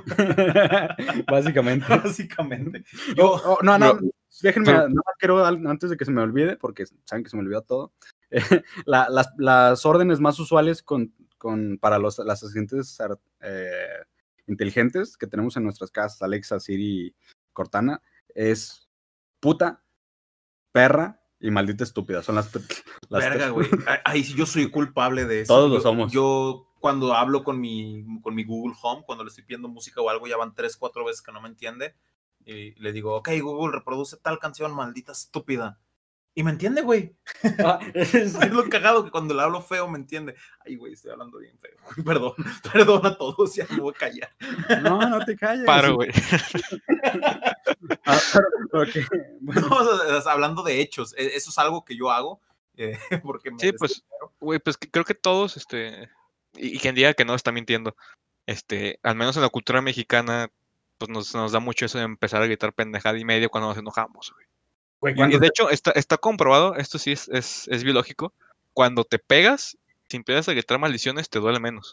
Básicamente. Básicamente. Yo, oh, oh, no, no, no, déjenme, pero, no quiero, antes de que se me olvide, porque saben que se me olvidó todo, la, las, las órdenes más usuales con, con, para los, las asistentes eh, inteligentes que tenemos en nuestras casas, Alexa, Siri, Cortana, es puta, perra, y maldita estúpida, son las... las Verga, güey. Ay, yo soy culpable de eso. Todos yo, lo somos. Yo, cuando hablo con mi, con mi Google Home, cuando le estoy pidiendo música o algo, ya van tres, cuatro veces que no me entiende. Y le digo, ok, Google, reproduce tal canción, maldita estúpida. Y me entiende, güey. Ah, es, es lo cagado que cuando le hablo feo me entiende. Ay, güey, estoy hablando bien feo. Perdón, perdón a todos, ya me voy a callar. No, no te calles. Paro, güey. Ah, okay. Bueno. No, o sea, hablando de hechos, eso es algo que yo hago. Eh, porque me sí, pues, güey, pues creo que todos, este, y, y quien diga que no está mintiendo, este, al menos en la cultura mexicana, pues nos, nos da mucho eso de empezar a gritar pendejada y medio cuando nos enojamos, güey. Güey, y de hecho, está, está comprobado, esto sí es, es, es biológico, cuando te pegas, si empiezas a gritar maldiciones, te duele menos.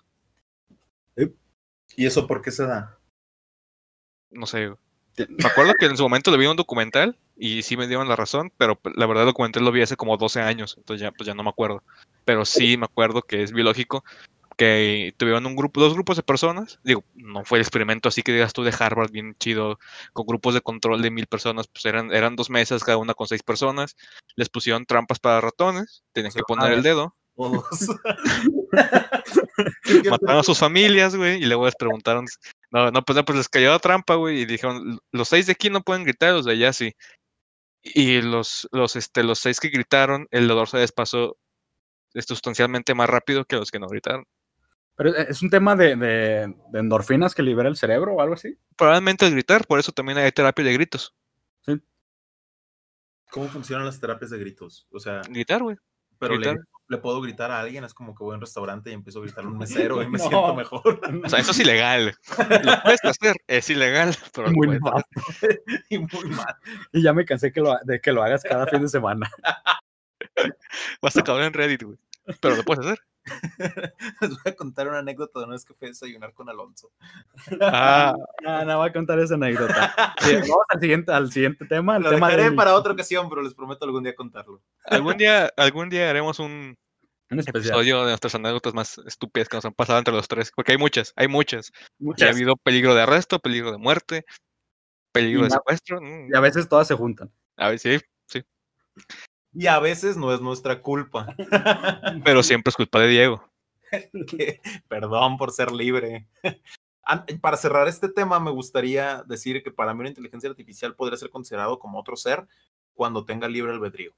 ¿Y eso por qué se da? No sé, güey. Me acuerdo que en su momento le vi un documental y sí me dieron la razón, pero la verdad el documental lo vi hace como doce años, entonces ya, pues ya no me acuerdo. Pero sí me acuerdo que es biológico que tuvieron un grupo, dos grupos de personas. Digo, no fue el experimento así que digas tú de Harvard, bien chido, con grupos de control de mil personas. Pues eran, eran dos mesas, cada una con seis personas. Les pusieron trampas para ratones, tenían Se que van a poner el ver dedo. todos. Mataron a sus familias, güey, y luego les preguntaron, no, no, pues, no, pues les cayó la trampa, güey, y dijeron, los seis de aquí no pueden gritar, los de allá sí. Y los, los, este, los seis que gritaron, el dolor se despasó sustancialmente más rápido que los que no gritaron. Pero es un tema de, de, de endorfinas que libera el cerebro o algo así. Probablemente al gritar, por eso también hay terapia de gritos. Sí. ¿Cómo funcionan las terapias de gritos? O sea, Gritar, güey. pero gritar. le, le puedo gritar a alguien, es como que voy a un restaurante y empiezo a gritar a un mesero y me No. siento mejor. O sea, eso es ilegal. Lo puedes hacer, es ilegal, pero lo Muy puedes mal. hacer. Y muy mal. Y ya me cansé que lo, de que lo hagas cada fin de semana. Vas a acabar en Reddit, güey. Pero lo puedes hacer. Les voy a contar una anécdota de una vez que fui a desayunar con Alonso. Ah, No, no voy a contar esa anécdota. Sí, vamos al siguiente, al siguiente tema. El Lo tema dejaré del- para otra ocasión, pero les prometo algún día contarlo. algún día, algún día haremos un un especial. episodio de nuestras anécdotas más estúpidas que nos han pasado entre los tres. Porque hay muchas, hay muchas. Y ha Muchas. habido peligro de arresto, peligro de muerte, peligro Y de na- secuestro. mm, Y a veces todas se juntan. A ver, sí, sí. Y a veces no es nuestra culpa. Pero siempre es culpa de Diego. Que- perdón por ser libre. An- Para cerrar este tema, me gustaría decir que para mí una inteligencia artificial podría ser considerado como otro ser cuando tenga libre albedrío.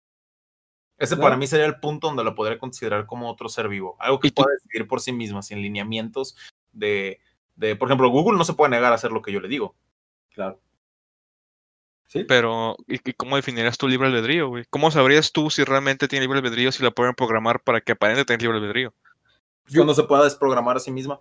Ese Claro. para mí sería el punto donde lo podría considerar como otro ser vivo. Algo que ¿Y tú? pueda decidir por sí misma, sin lineamientos de, de, por ejemplo, Google no se puede negar a hacer lo que yo le digo. Claro. ¿Sí? Pero, ¿y, y cómo definirías tu libre albedrío, güey? ¿Cómo sabrías tú si realmente tiene libre albedrío, si la pueden programar para que aparente tener libre albedrío? Yo- Cuando se pueda desprogramar a sí misma.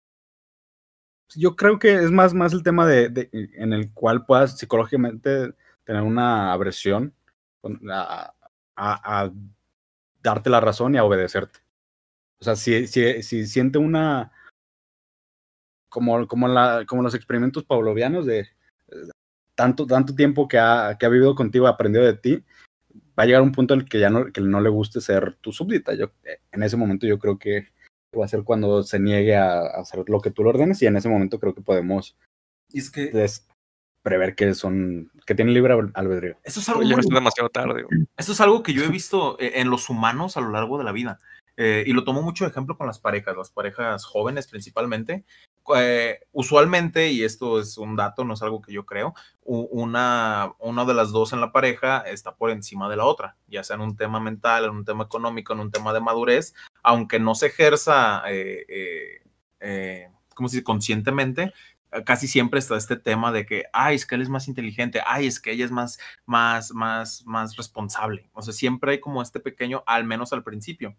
Yo creo que es más, más el tema de, de- en el cual puedas psicológicamente tener una aversión con- a, a- a darte la razón y a obedecerte. O sea, si, si, si siente una como, como, la, como los experimentos pavlovianos de eh, tanto, tanto tiempo que ha, que ha vivido contigo, ha aprendido de ti, va a llegar un punto en el que ya no, que no le guste ser tu súbdita. Yo, en ese momento yo creo que va a ser cuando se niegue a, a hacer lo que tú le ordenes, y en ese momento creo que podemos Y es que des- prever que son, que tienen libre al- albedrío. eso es algo Ya muy es demasiado tarde, güey. Eso es algo que yo he visto eh, en los humanos a lo largo de la vida. Eh, y lo tomo mucho de ejemplo con las parejas, las parejas jóvenes principalmente. Eh, usualmente, y esto es un dato, no es algo que yo creo, u- una, una de las dos en la pareja está por encima de la otra, ya sea en un tema mental, en un tema económico, en un tema de madurez, aunque no se ejerza, eh, eh, eh, ¿cómo se dice? Conscientemente. Casi siempre está este tema de que, ay, es que él es más inteligente, ay, es que ella es más, más, más, más responsable. O sea, siempre hay como este pequeño, al menos al principio.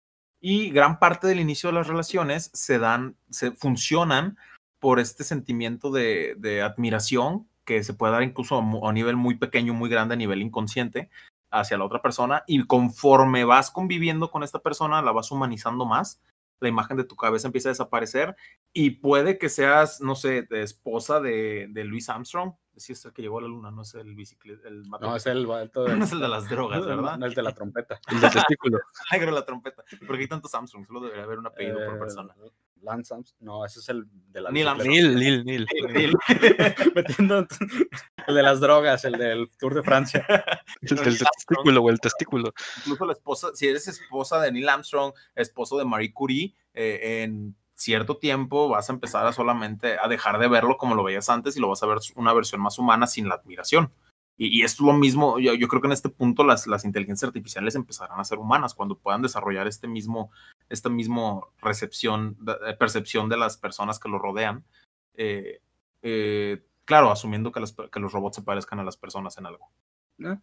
Y gran parte del inicio de las relaciones se dan, se funcionan por este sentimiento de, de admiración que se puede dar incluso a, mu- a nivel muy pequeño, muy grande, a nivel inconsciente hacia la otra persona. Y conforme vas conviviendo con esta persona, la vas humanizando más, la imagen de tu cabeza empieza a desaparecer y puede que seas, no sé, de esposa de, de Louis Armstrong. Sí, es el que llegó a la luna, no es el bicicleta. El No, es el, vato no del- es el de las drogas, ¿verdad? No, el de la trompeta. El del testículo. Negro la trompeta. Porque hay tantos Samsung, solo debería haber un apellido por Eh, persona. Lance Armstrong. No, ese es el de la Neil bicicleta. Nil, Nil, Nil. Neil. Metiendo el de las drogas, el del Tour de Francia. El del testículo, güey, el testículo. Incluso la esposa, si eres esposa de Neil Armstrong, esposo de Marie Curie, eh, en cierto tiempo vas a empezar a solamente a dejar de verlo como lo veías antes y lo vas a ver una versión más humana sin la admiración. Y, y es lo mismo, yo, yo creo que en este punto las, las inteligencias artificiales empezarán a ser humanas cuando puedan desarrollar este mismo, esta mismo recepción, de- percepción de las personas que lo rodean. Eh, eh, claro, asumiendo que, las, que los robots se parezcan a las personas en algo. ¿No?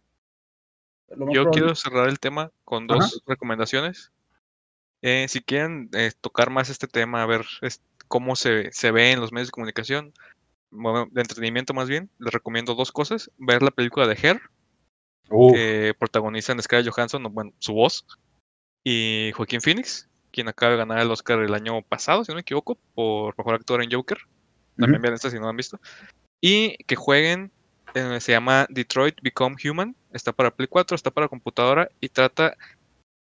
Lo más Yo probable- quiero cerrar el tema con dos Ajá. recomendaciones. Eh, si quieren eh, tocar más este tema, a ver es- cómo se, se ve en los medios de comunicación, bueno, de entretenimiento más bien, les recomiendo dos cosas. Ver la película de Her, Uf, que protagonizan Scarlett Johansson, bueno, su voz, y Joaquín Phoenix, quien acaba de ganar el Oscar el año pasado, si no me equivoco, por mejor actor en Joker. También ujú. vean esta si no lo han visto. Y que jueguen, eh, se llama Detroit Become Human, está para Play cuatro, está para computadora y trata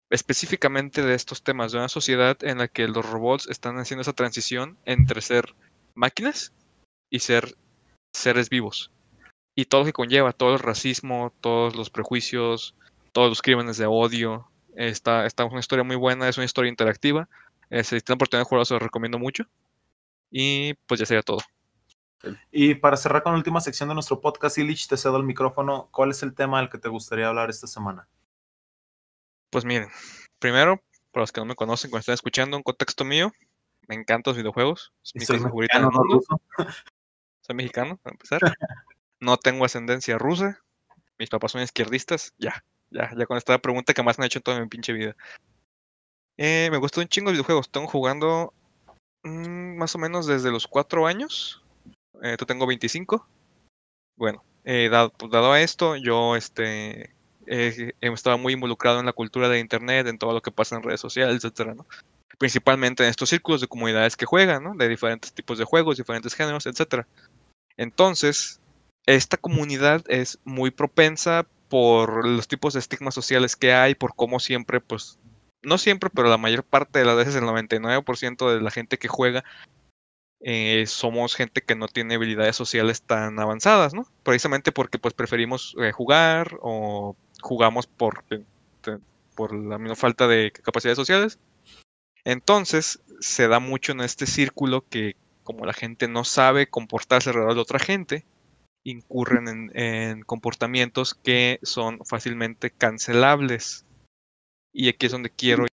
específicamente de estos temas, de una sociedad en la que los robots están haciendo esa transición entre ser máquinas y ser seres vivos. Y todo lo que conlleva, todo el racismo, todos los prejuicios, todos los crímenes de odio. Está, está una historia muy buena, es una historia interactiva. Eh, si tienen oportunidad de jugarlo, se lo recomiendo mucho. Y pues ya sería todo. Y para cerrar con la última sección de nuestro podcast, Illich, te cedo el micrófono. ¿Cuál es el tema del que te gustaría hablar esta semana? Pues miren, primero, para los que no me conocen, cuando están escuchando, un contexto mío, me encantan los videojuegos. Es mi Soy cosa favorita mexicano, del no mundo. ruso. Soy mexicano, para empezar. No tengo ascendencia rusa. Mis papás son izquierdistas. Ya, ya, ya con esta pregunta que más me han hecho en toda mi pinche vida. Eh, me gusta un chingo de videojuegos. Tengo jugando mmm, más o menos desde los cuatro años. Eh, tú tengo veinticinco. Bueno, eh, dado, pues, dado a esto, yo este, eh, estaba muy involucrado en la cultura de internet, en todo lo que pasa en redes sociales, etcétera, ¿no? Principalmente en estos círculos de comunidades que juegan, ¿no? De diferentes tipos de juegos, diferentes géneros, etcétera. Entonces, esta comunidad es muy propensa por los tipos de estigmas sociales que hay, por cómo siempre, pues, no siempre, pero la mayor parte de las veces, el noventa y nueve por ciento de la gente que juega, eh, somos gente que no tiene habilidades sociales tan avanzadas, ¿no? Precisamente porque pues preferimos eh, jugar o jugamos por, eh, te- por la misma falta de capacidades sociales. Entonces, se da mucho en este círculo que como la gente no sabe comportarse alrededor de otra gente, incurren en, en comportamientos que son fácilmente cancelables. Y aquí es donde quiero